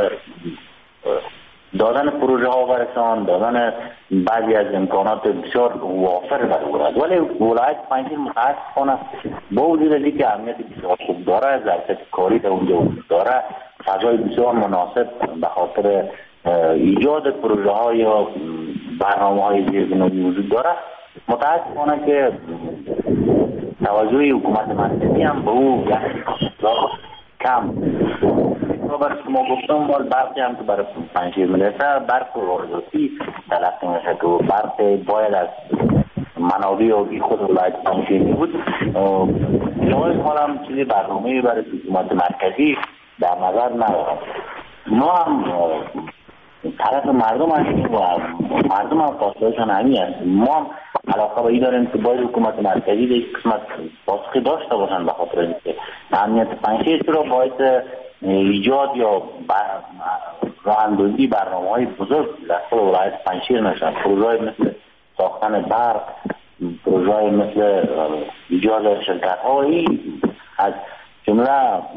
دادن پروژه ها برسان دادن بعضی از امکانات بسیار وافر بر ولایت، ولی ولایت پنجشیر متاسفانه با وجود از اینکه امنیت بسیار خوب داره، ظرفیت کاری در اونجا وجود داره، فضای بسیار مناسب به خاطر ایجاد پروژه ها یا برنامه های زیربنایی وجود داره، متاسفانه که توجه حکومت مرکزی هم به او کم. برای شما گفتم برقی هم که برای پنجشیر میرسه برق وارداتی تلقی میشه که برق باید از منابع آبی خود ولایت پنجشیر بود. جای حال هم چیزی برنامه‌ای برای حکومت مرکزی در نظر ندارم. ما هم طرف مردم هستیم و مردم هم خواستهایشان همی هست. ما هم علاقه به این داریم که باید حکومت مرکزی در قسمت پاسخی داشته باشن به خاطر اینکه امنیت پنجشیر را باید ایجاد یا راهاندازی برنامه‌های بزرگ در خود ولایت پنجشیر نشن. پروژه‌های مثل ساختن برق، پروژه‌های مثل ایجاد شرکت‌هایی از جمله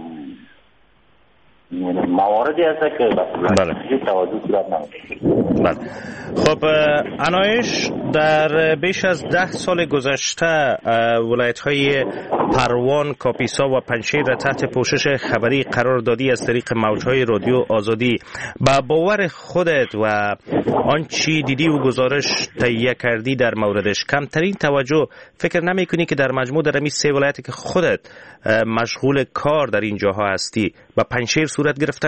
مواردی هست که بله توجه صورت نمی‌گیره. بله. خب انایش در بیش از 10 سال گذشته ولایت‌های پروان، کاپیسا و پنجشیر را تحت پوشش خبری قرار دادی از طریق موج‌های رادیو آزادی. با باور خودت و آنچه دیدی و گزارش تهیه کردی در موردش کمترین توجه فکر نمی‌کنی که در مجموع در این 3 ولایتی که خودت مشغول کار در این جاها هستی و پنجشیر صورت گرفته؟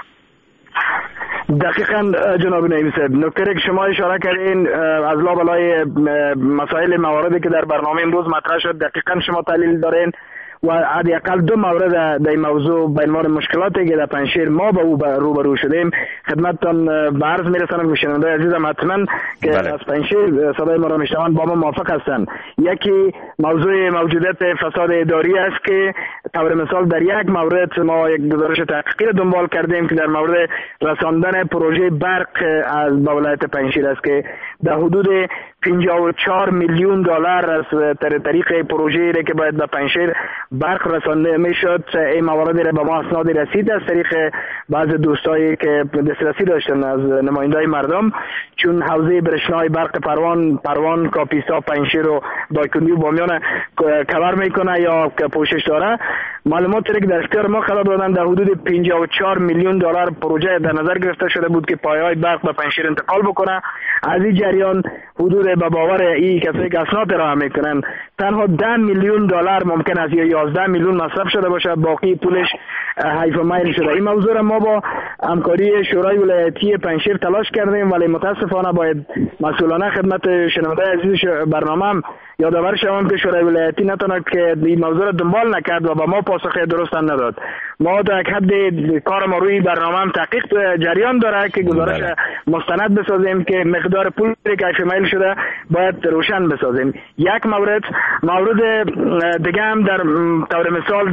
دقیقاً جناب نعیمی صاحب، نکته که شما اشاره کردین از لابلای مسائل مواردی که در برنامه امروز مطرح شد دقیقاً شما تحلیل دارین و حداقل 2 مورد در این موضوع به عنوان مشکلاتی که در پنجشیر ما با او روبرو شدیم خدمتتان به عرض میرسانم که شنوندگان عزیزم حتما که از پنجشیر صدای ما را میشنوند با ما موافق هستند. یکی موضوع موجودیت فساد اداری است که طور مثال در یک مورد ما یک گزارش تحقیقی دنبال کردیم که در مورد رساندن پروژه برق از ولایت پنجشیر است که در حدود 54 میلیون دلار از طریق پروژه‌ای که باید به پنجشیر برق رسانده میشد. این موارد را به ما اسناد رسید از طریق بعض دوستایی که دسترسی داشتن از نمایندای مردم، چون حوزه برشنای برق پروان کاپیسا پنجشیر و دایکنی و بامیان کور میکنه یا پوشش داره. معلوماتی که در اختیار ما قرار دادن در حدود 54 میلیون دلار پروژه در نظر گرفته شده بود که پایه‌های برق به پنجشیر انتقال بکنه. از این جریان حدود به باور این کسایی که اسناد ارائه میکنن تنها 10 میلیون دلار ممکن است یا 11 میلیون مصرف شده باشه، باقی پولش حیف و میل شده. این موضوع را ما با همکاری شورای ولایتی پنجشیر تلاش کردیم ولی متاسفانه باید مسئولانه خدمت شنونده عزیز برنامه هم یادآور شوم که شورای ولایتی نتونه که این موضوع را دنبال نکرد و با ما پاسخ درست نداد. ما در یک حد کار ما روی برنامه هم تحقیق جریان داره که گزارش مستند بسازیم که مقدار پول که حیف میل شده باید روشن بسازیم. یک مورد دیگه هم در طور مثال در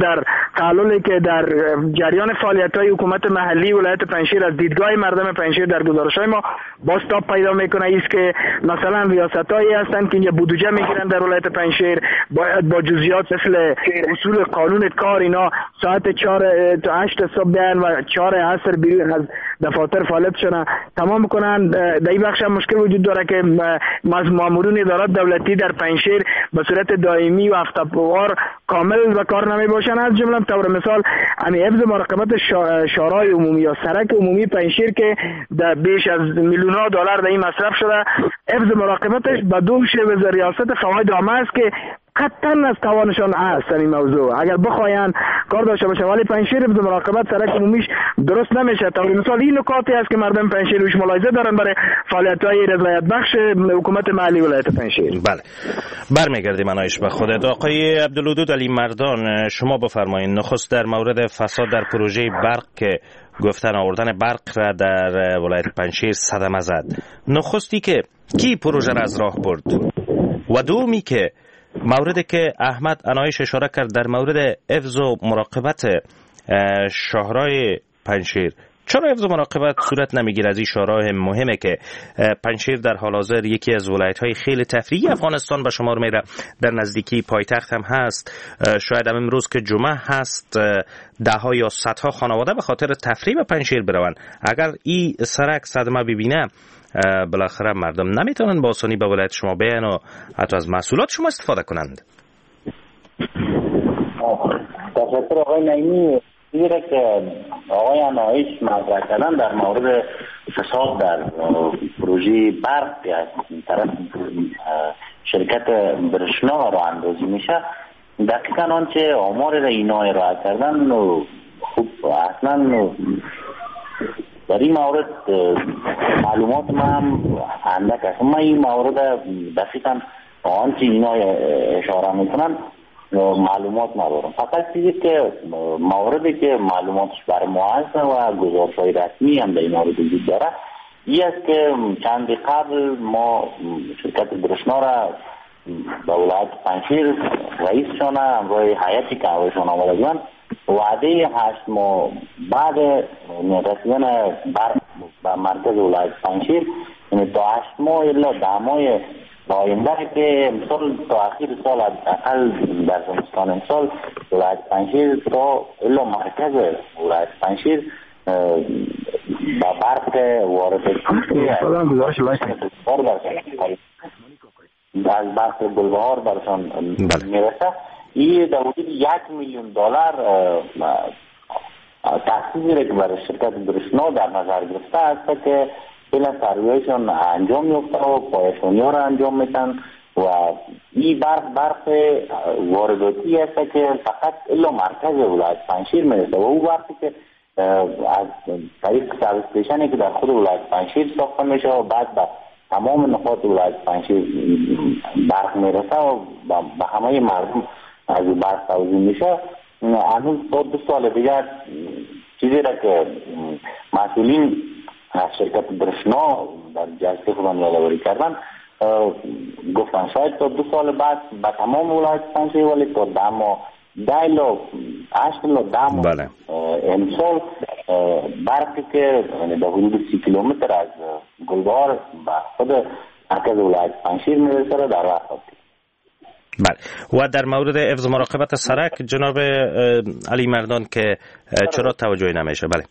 تعللی که در جریان فعالیت‌های حکومت محلی ولایت پنجشیر از دیدگاه مردم پنجشیر در گزارش‌های ما بازتاب پیدا میکنه است که مثلا ریاست‌هایی هستند که اینجا بودجه میگیرن در ولایت پنجشیر، باید با جزئیات مثل اصول قانون کار اینا ساعت 4 تا 8 صبح بیان و 4 عصر بیرون از دفاتر فعالیتشون تمام کنن. در این بخش هم مشکل وجود داره که مامورین ادارات دولتی در پنجشیر به صورت دائمی و هفته‌وار کامل به کار نمی باشن. از جمله طور مثال همین حفظ مراقبت شورای عمومی یا سرک عمومی پنجشیر که در بیش از میلیون‌ها دلار در این مصرف شده، حفظ مراقبتش به دوش ریاست فواید عامه است که قطعاً از توانشان هست این موضوع. اگر بخواین کار داشته باشه ولی پنجشیر حفظ مراقبت سرک عمومیش درست نمیشه. طور مثال این نکاتی است که مردم پنجشیر روش ملاحظه دارن برای فعالیت‌های رضایت بخش حکومت محلی ولایت پنجشیر. بله، برمیگردیم انایش به خودت. آقای عبدالودود علی مردان، شما بفرمایید. نخست در مورد فساد در پروژه برق که گفتن آوردن برق را در ولایت پنجشیر صدمه زد، نخستی که کی پروژه را از راه برد و دومی که موردی که احمد انایش اشاره کرد در مورد حفظ و مراقبت شهرهای پنجشیر، چرا حفظ و مراقبت صورت نمیگیره از این شهرهای مهمه که پنجشیر در حال حاضر یکی از ولایت‌های خیلی تفریحی افغانستان به شمار میره، در نزدیکی پایتخت هم هست. شاید هم امروز که جمعه هست ده‌ها یا صدها خانواده به خاطر تفریح به پنجشیر بروند. اگر این سرک صدمه ببینه بالاخره مردم نمیتونن با آسانی به ولایت شما بیان و حتی از محصولات شما استفاده کنند. تشکر آقای نعیمی. میره که آقای انایش مطرح کردن در مورد فساد در پروژه برق از طرف شرکت برشنا را اندازی میشه. دقیقا آنچه آمار را اینا ارائه کردن خوب اصلا در این مورد معلومات ما هم اندک است. ما این مورد دقیقا آنچه اینا اشاره میکنن معلومات ندارم. فقط چیزی که موردی که معلوماتش برای ما هست و گزارش‌های رسمی هم در این مورد وجود داره این است که چند قبل ما شرکت برشنا را به ولایت پنجشیر رئیسشان همراه هیئتی که همراهشان آمده بودند وعده 8 ماه بعد رسیدن برق به مرکز ولایت پنجشیر، یعنی تا 8 ماه الا 10 ماه آینده که امسال تا آخر سال اقل در زمستان امسال ولایت پنجشیر تا الا مرکز ولایت پنجشیر با برق وارد از برق گلبهار برشان میرسه. این در حدود $1,000,000 تخصیصی را که برای شرکت برشنا در نظر گرفته است که فعلا سرویشان انجام یافته و پایشانی ها را انجام میتن و این برق وارداتی است که فقط الا مرکز ولایت پنجشیر میرسه و او برقی که از طریق سرویس استیشنی که در خود ولایت پنجشیر ساخته میشه و بعد به تمام نقاط ولایت پنجشیر برق میرسه و به همه مردم از برق توزیع میشه. هنوز تا 2 سال دیگر چیزی را که مسئولین از شرکت برشنا در جلسه خودم یادآوری کردن گفتن شاید تا 2 سال بعد به تمام ولایت پنجشیر ولی تا 10 ماه 10 الی 8 الی 10 ماه امسال برقی که در حدود 30 کیلومتر از گلبهار به خود مرکز ولایت پنجشیر میرسه را در راه افتاد. بله. و در مورد حفظ مراقبت سرک جناب علی مردان که چرا توجهی نمیشه؟ بله.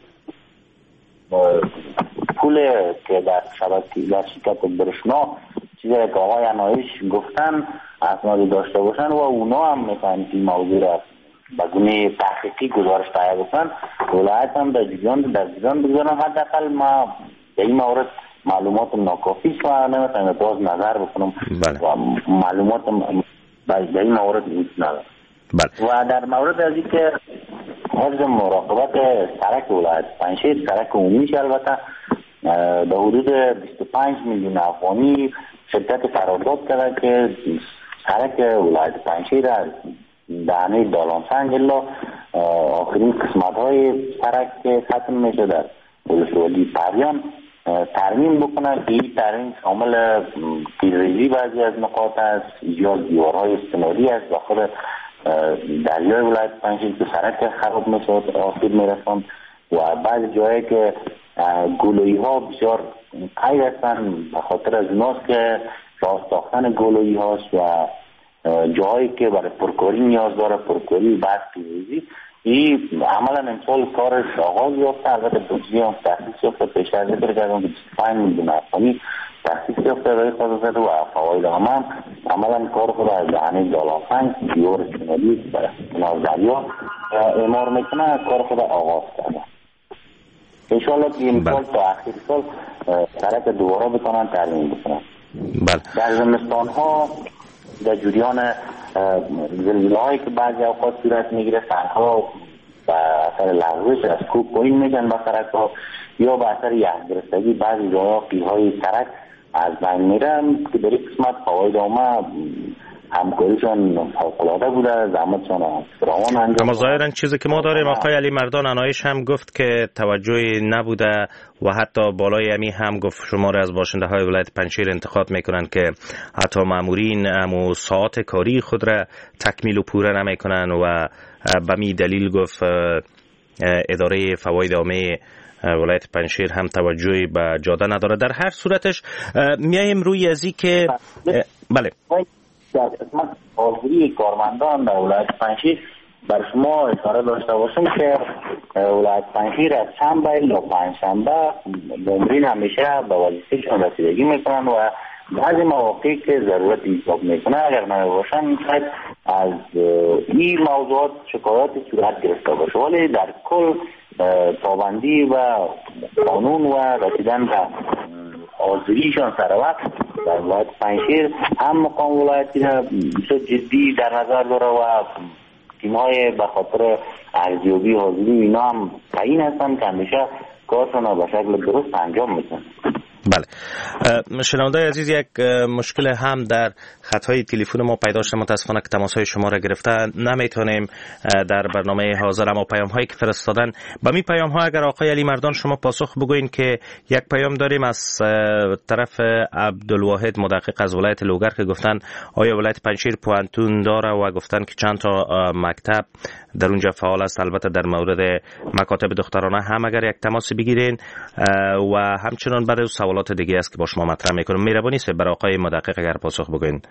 پول که در شرکت برشنا چیزی که آقای انایش گفتن اسنادی داشته باشن و اونا هم میخوان این موضوع را به گونه تحقیقی گزارش تهیه بکنن، ولایت هم در جریان بگذارن. حداقل ما در این مورد معلومات ناکافی است و نمیتونم باز نظر بکنم. بله. و معلومات در این مورد وجود نداره. بله. و در مورد از اینکه حفظ مراقبت سرک ولایت پنجشیر سرک عمومی البته در حدود 25 میلیون افغانی شرکت قرارداد کرده که سرک ولایت پنجشیر از دهنه دالانسنگ الا آخرین قسمت های سرک که ختم میشه در ولسوالی پریان ترمیم بکنه که این ترمیم شامل تیرریزی بعضی از نقاط است، ایجاد دیوارهای استنادی است و خود دریای ولایت پنجشیر که سرک خراب میشد آسیب میرساند و بعضی جایی که گلویی ها بسیار قید هستن به خاطر از ایناست که راه ساختن گلویی هاست و جایی که برای پرکاری نیاز داره پرکاری بعد پیروزی این عملا امسال کارش آغاز یافته. البته بودجه هم تحقیق یافته پیش از ذکر کردم که 25 میلیون افغانی تحقیق یافته برای خود زده و فواید هم عملا کار خود از دهنه دالافنگ دیور شمالی کنار دریا اعمار میکنه کار خود آغاز کرده. انشاءالله که امسال تا آخر سال سرک دوباره بکنن ترمیم بکنن. در زمستان ها در جریان زلزله هایی که بعضی اوقات صورت میگیره سرها و اثر لغزش از کوه پایین میشن با سرک ها یا با اثر یخگرفتگی بعضی جاها قیهای سرک از بین میرن که در این قسمت فواید عامه همکاریشان فوق‌العاده بوده زحمتشان فراوان انجام. اما ظاهرا چیزی که ما داریم آقای علی مردان انایش هم گفت که توجهی نبوده و حتی بالای امی هم گفت شمار از باشنده های ولایت پنجشیر انتقاد میکنن که حتی مامورین امو ساعت کاری خود را تکمیل و پوره نمیکنن و به می دلیل گفت اداره فواید عامه ولایت پنجشیر هم توجهی به جاده نداره. در هر صورتش میایم روی ازی که بله در قسمت حاضری کارمندان در ولایت پنجشیر بر شما اشاره داشته باشم که ولایت پنجشیر از شنبه یا پنجشنبه مامورین همیشه به وظیفه‌شان رسیدگی میکنن و بعضی مواقعی که ضرورت ایجاد میکنه اگر نباشن شاید از این موضوعات شکایاتی صورت گرفته باشه ولی در کل پابندی و قانون و رسیدن به حاضریشان سر وقت در ولایت پنجشیر هم مقام ولایتی را جدی در نظر داره و تیم‌های به خاطر ارزیابی حاضری اینا هم تعیین هستن که همیشه کارشون را به شکل درست انجام میدن. بله شنوندای عزیز یک مشکل هم در خطهای تلفن ما پیدا شده متاسفانه که تماس‌های شما را گرفته نمیتونیم در برنامه حاضر اما پیام‌هایی که فرستادن به می پیام‌ها اگر آقای علی مردان شما پاسخ بگوین که یک پیام داریم از طرف عبدالواحد مدقق از ولایت لوگر که گفتن آیا ولایت پنجشیر پوهنتون داره و گفتن که چند تا مکتب در اونجا فعال است البته در مورد مکاتب دخترانه هم اگر یک تماس بگیرین و همچنان برای سوالات دیگه است که با شما مطرح میکنم مهربانی است برای آقای مدقق اگر پاسخ بگوین.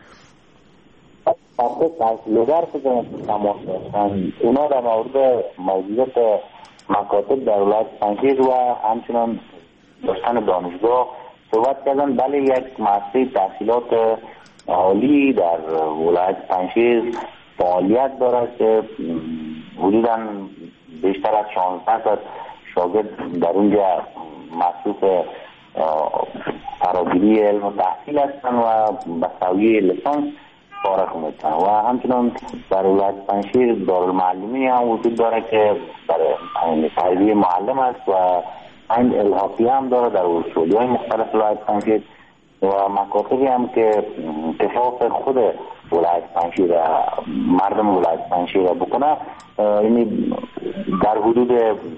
از لوگر که تماس داشتن اونا در مورد موجودیت مکاتب در ولایت پنجشیر و همچنان داشتن دانشگاه صحبت کردن. بله یک مؤسسه تحصیلات عالی در ولایت پنجشیر فعالیت دارد که حدوداً بیشتر از 16 تا شاگرد در اونجا مصروف فراگیری علم و تحصیل هستن و به سویه لیسانس فارغ میشن و همچنان در ولایت پنجشیر دارالمعلمین هم وجود داره که برای تربیت معلم است و این الحاقی هم داره در اصولی‌های مختلف ولایت پنجشیر و مکاتبی هم که کفاف خود ولایت پنجشیر مردم ولایت پنجشیر بکنه یعنی در حدود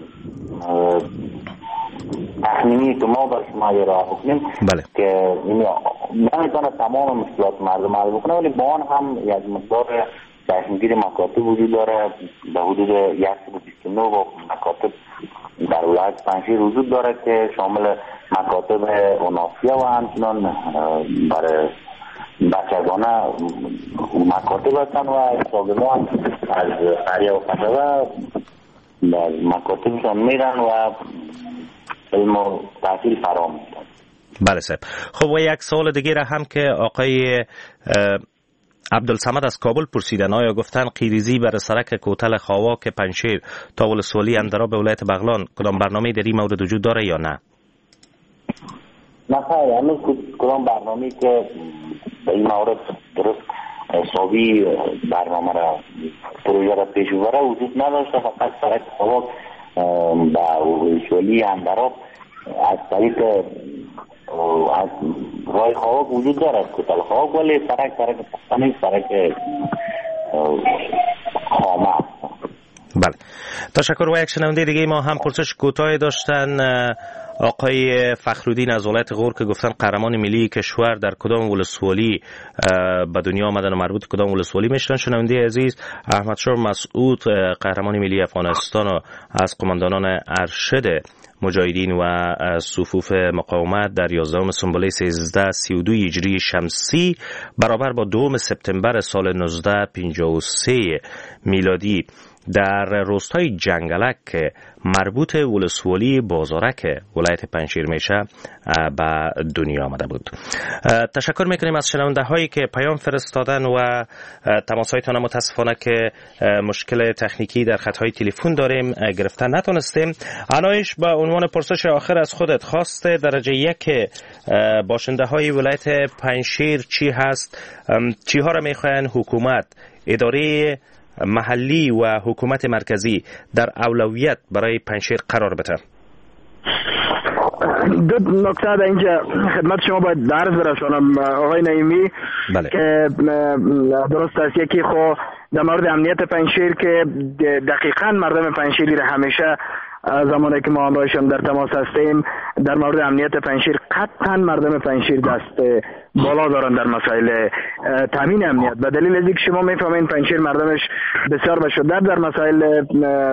تخمینی که ما بر شما راه بکنیم که نمیتونه تمام مشکلات مردم حل بکنه ولی با آن هم یک مقدار چشمگیر مکاتب وجود داره به حدود 129 مکاتب در ولایت پنجشیر وجود داره که شامل مکاتب اونافیا و همچنان برای بچگانه مکاتب هستن و شاگردان از قریه و قصبه از مکاتبشان میرن و علم و تحصیل فراهم میکنن. بله صاحب. خب و یک سوال دیگه را هم که آقای عبدالصمد از کابل پرسیدن آیا گفتن قیریزی بر سرک کوتل خواواک پنجشیر تا ولسوالی اندرا به ولایت بغلان کدام برنامه در این مورد وجود داره یا نه؟ نه خیر هنوز کدام برنامه که به این مورد درست حسابی برنامه را پروژه را پیش ببره وجود نداشته. فقط سرک خواواک به ولسوالی اندرا از طریق از رای خواواک وجود دارد کوتل خواواک ولی سرک پختنی سرک خامه است. بله تشکر. و یک شنونده دیگه ما هم پرسش کوتاه داشتن آقای فخرالدین از ولایت غور که گفتن قهرمان ملی کشور در کدام ولسوالی به دنیا آمدن و مربوط کدام ولسوالی میشن. شنونده عزیز، احمدشاه مسعود قهرمان ملی افغانستان و از قماندانان ارشد مجاهدین و صفوف مقاومت در 11 سنبله 1332 هجری شمسی برابر با 2 سپتامبر سال 1953 میلادی در روستای جنگلک مربوط ولسوالی بازارک ولایت پنجشیر میشه به دنیا آمده بود. تشکر میکنیم از شنونده هایی که پیام فرستادن و تماس هایتان. متاسفانه که مشکل تکنیکی در خط های تلفن داریم، گرفتن نتونستیم. عنایش با عنوان پرسش آخر از خودت، خواست درجه 1 باشنده های ولایت پنجشیر چی هست؟ چی ها را میخواین حکومت، اداره محلی و حکومت مرکزی در اولویت برای پنجشیر قرار بده؟ دو نکته در اینجا خدمت شما باید عرض برسانم آقای نعیمی. بله. که درست است، یکی خو در مورد امنیت پنجشیر که دقیقاً مردم پنجشیری را همیشه زمانی که ما همراهشان در تماس هستیم در مورد امنیت پنجشیر قطعاً مردم پنجشیر دست بالا دارن در مسائل تامین امنیت، به دلیل از اینکه شما میفهمین پنجشیر مردمش بسیار به شدت در مسائل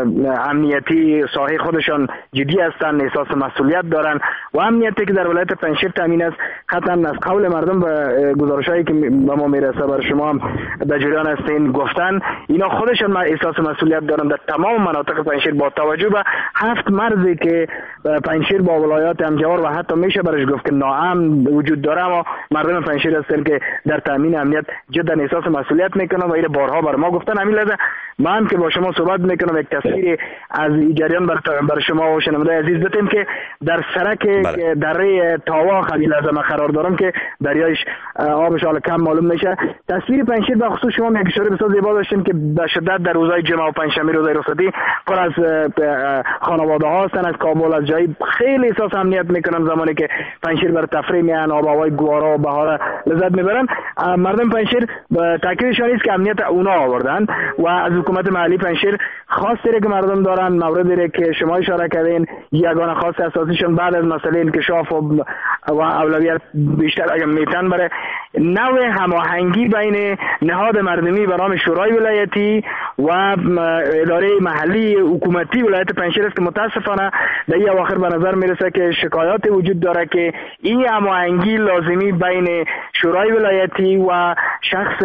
امنیتی ساحه خودشان جدی هستند، احساس مسئولیت دارن و امنیتی که در ولایت پنجشیر تامین است قطعاً از قول مردم و گزارشایی که به ما میرسه بر شما هم در جریان هستین گفتن اینا خودشان احساس مسئولیت دارن در تمام مناطق پنجشیر با توجه به 7 مرزی که پنجشیر با ولایات همجوار و حتی میشه برش گفت که ناامن وجود داره، اما مردم پنجشیر هستن که در تامین امنیت جدا احساس مسئولیت میکنن و این بارها بر ما گفتن. همین لحظه ما هم که با شما صحبت میکنم یک تصویر از جریان بر شما و شنونده عزیز بدیم که در سرک دره تاوا قبیل از ما قرار دارم که دریایش آبش حالا کم معلوم میشه. تصویر پنجشیر به خصوص شما یک اشاره بسیار زیبا داشتیم که به شدت در روزهای جمعه و پنجشنبه روزهای رخصتی پر از خانواده ها هستن از کابل از جایی خیلی احساس امنیت میکنن زمانی که پنجشیر بر تفریح میان آب و هوای گوارا و بهار لذت میبرن. مردم پنجشیر تاکیدشان است که امنیت اونا آوردن و از حکومت محلی پنجشیر خواسته که مردم دارن موردی که شما اشاره کردین یگانه خواست اساسیشون بعد از مسئله انکشاف و اولویت بیشتر اگر میتن برای نوع هماهنگی بین نهاد مردمی و نام شورای ولایتی و اداره محلی حکومتی ولایت پنجشیر است که متاسفانه در این اواخر به نظر میرسه که شکایات وجود داره که این هماهنگی لازمی بین شورای ولایتی و شخص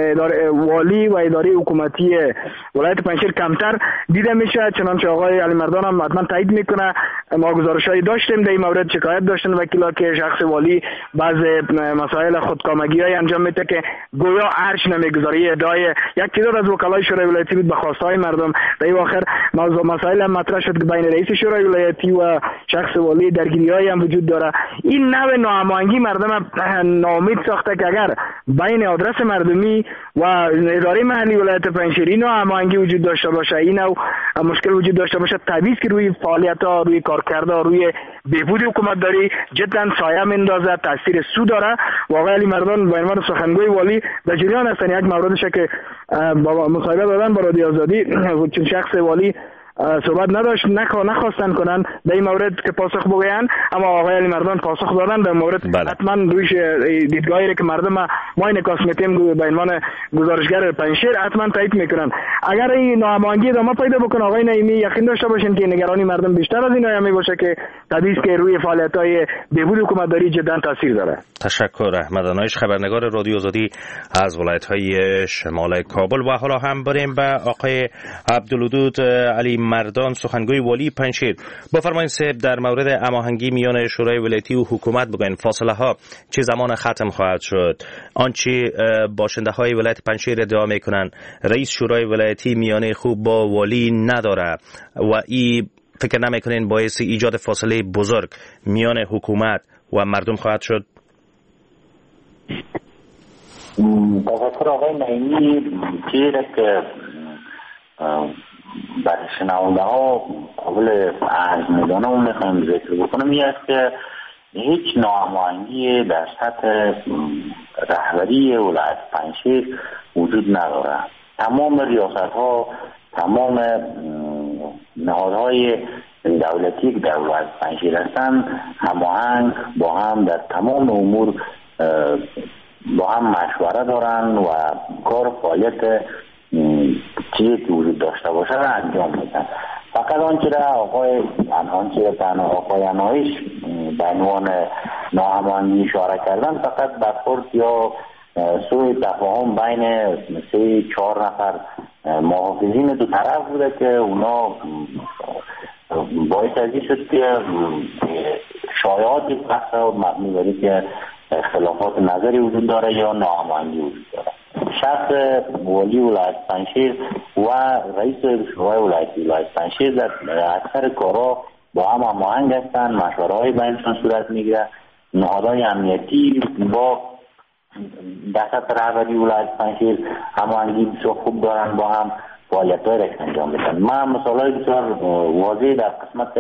والی و اداره حکومتی ولایت پنجشیر کمتر دیده میشه. چنانچه آقای علی مردان هم حتما تایید میکنه، ما گزارشایی داشتیم در این مورد، شکایت داشتن وکیلا که شخص والی بعض مسائل خودکامگی‌های انجام میده که گویا ارش نمیگذاره. ادعای یک تعداد از وکلای شورای ولایتی بود به خواستهای مردم. در این آخر مسائل هم مطرح شد که بین رئیس شورای ولایتی و شخص والی درگیری‌هایی هم وجود داره. این نوع ناامنی مردم ناامید ساخته که اگر بین آدرس مردمی و اداره محلی ولایت پنجشیر ناامنی وجود داشته باشه، این نوع مشکل وجود داشته باشه، طبیعی است که روی فعالیت‌ها، روی کارکردها، روی بهبود حکومت داری جدا سایه میندازه، تاثیر سو داره. واقعا علی مردان به عنوان سخنگوی والی در جریان هستن. یک موردشه که با مصاحبه دادن با رادیو آزادی چون شخص والی صحبت نداشت نخواستن کنن در این مورد که پاسخ بگوین، اما آقای علی مردان پاسخ دادن در مورد. حتما رویش دیدگاهی که مردم ما انعکاس میتیم به عنوان گزارشگر پنجشیر حتما تایید میکنن. اگر این ناامنی ادامه پیدا بکنه آقای نعیمی یقین داشته باشین که نگرانی مردم بیشتر از این همی باشه که طبیعی است که روی فعالیت‌های بهبود حکومتداری جدا تاثیر داره. تشکر. احمد عنایش، خبرنگار رادیو آزادی از ولایت‌های شمال کابل. و حالا هم بریم به آقای عبدالودود علی مردان، سخنگوی والی پنجشیر. بفرمایید صاحب، در مورد هماهنگی میان شورای ولایتی و حکومت بگوین فاصله ها چه زمان ختم خواهد شد؟ آنچه باشنده های ولایت پنجشیر ادعا میکنن رئیس شورای ولایتی میانه خوب با والی نداره و این فکر نمیکنین باعث ایجاد فاصله بزرگ میان حکومت و مردم خواهد شد؟ تشکر آقای نعیمی. چیزی که برای شنونده ها قابل عرض میدانم و میخوایم ذکر بکنم این است که هیچ ناهماهنگی در سطح رهبری ولایت پنجشیر وجود نداره. تمام ریاست ها، تمام نهادهای دولتی که در ولایت پنجشیر هستند هماهنگ با هم در تمام امور با هم مشوره دارن و کار فعالیت چیزی که وجود داشته باشه را انجام میدن. فقط آنچه را آقای انایش به عنوان ناهماهنگی اشاره کردن فقط برخورد یا سوء تفاهم بین 3-4 نفر محافظین دو طرف بوده که اونا باعث از این شد که شایعاتی بحث مبنی بر که اختلافات نظری وجود داره یا ناهماهنگی وجود داره. شخص والی ولایت پنجشیر و رئیس شورای ولایت پنجشیر در اکثر کارها با هم هماهنگ هستند، مشوره‌های بینشان صورت میگیره. نهادهای امنیتی با دست رهبری ولایت پنجشیر هماهنگی بسیار خوب دارن، با هم فعالیت‌های را انجام میدن. من مثالای بسیار واضح در قسمت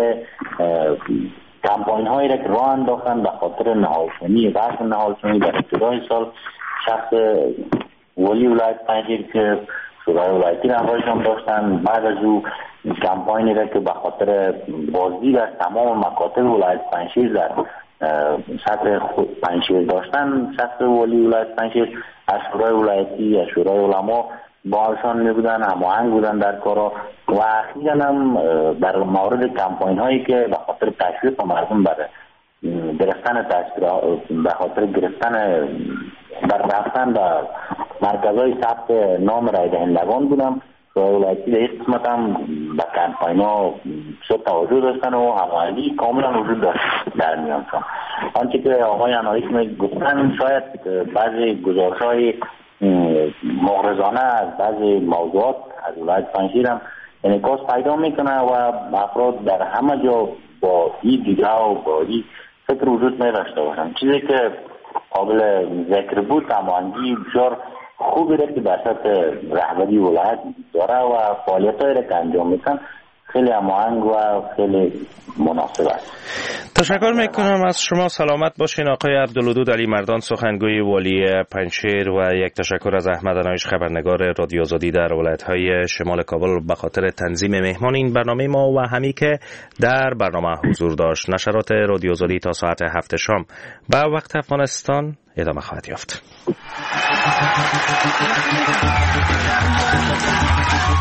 کمپاین هایی را که راه انداختن به خاطر نهالشونی بحث نهالشونی در ابتدای سال شخص ولی ولایت پنجشیر که شورای ولایتی رهبریشان داشتن، بعد از او کمپاینی را که به خاطر بازدید از تمام مکاتب ولایت پنجشیر در سطح پنجشیر داشتن، شخص ولی ولایت پنجشیر از شورای ولایتی از شورای علما با حالشان میبودن، هماهنگ بودن در کارا و اخیراً هم در مورد کمپاین هایی که به خاطر تشویق مردم بر گرفتن به خاطر گرفتن بر رفتن به مرکزهای ثبت نام رای دهندگان بودم، شورای ولایتی در این قسمت هم به کمپاین ها بسیار توجه داشتن و هماهنگی کاملا وجود داشت در میانشان. آنچه که آقای انایش گفتن شاید بعضی گزارش‌های مغرضانه از بعضی موضوعات از ولایت پنجشیر هم انعکاس پیدا میکنه و افراد در همه جا با این دیده و با این فکر وجود نداشته باشن. چیزی که قابل ذکر بود هماهنگی بسیار خوبی را که در سطح رهبری ولایت داره و فعالیت‌هایی را که انجام میدن خیلی هماهنگ و خیلی مناسب است. تشکر میکنم از شما. سلامت باشین آقای عبدالودود علی مردان، سخنگوی والی پنجشیر، و یک تشکر از احمد انایش خبرنگار رادیو آزادی در ولایت‌های شمال کابل به خاطر تنظیم مهمان این برنامه ما و همی که در برنامه حضور داشت. نشرات رادیو آزادی تا ساعت 7 شام به وقت افغانستان ادامه خواهد یافت.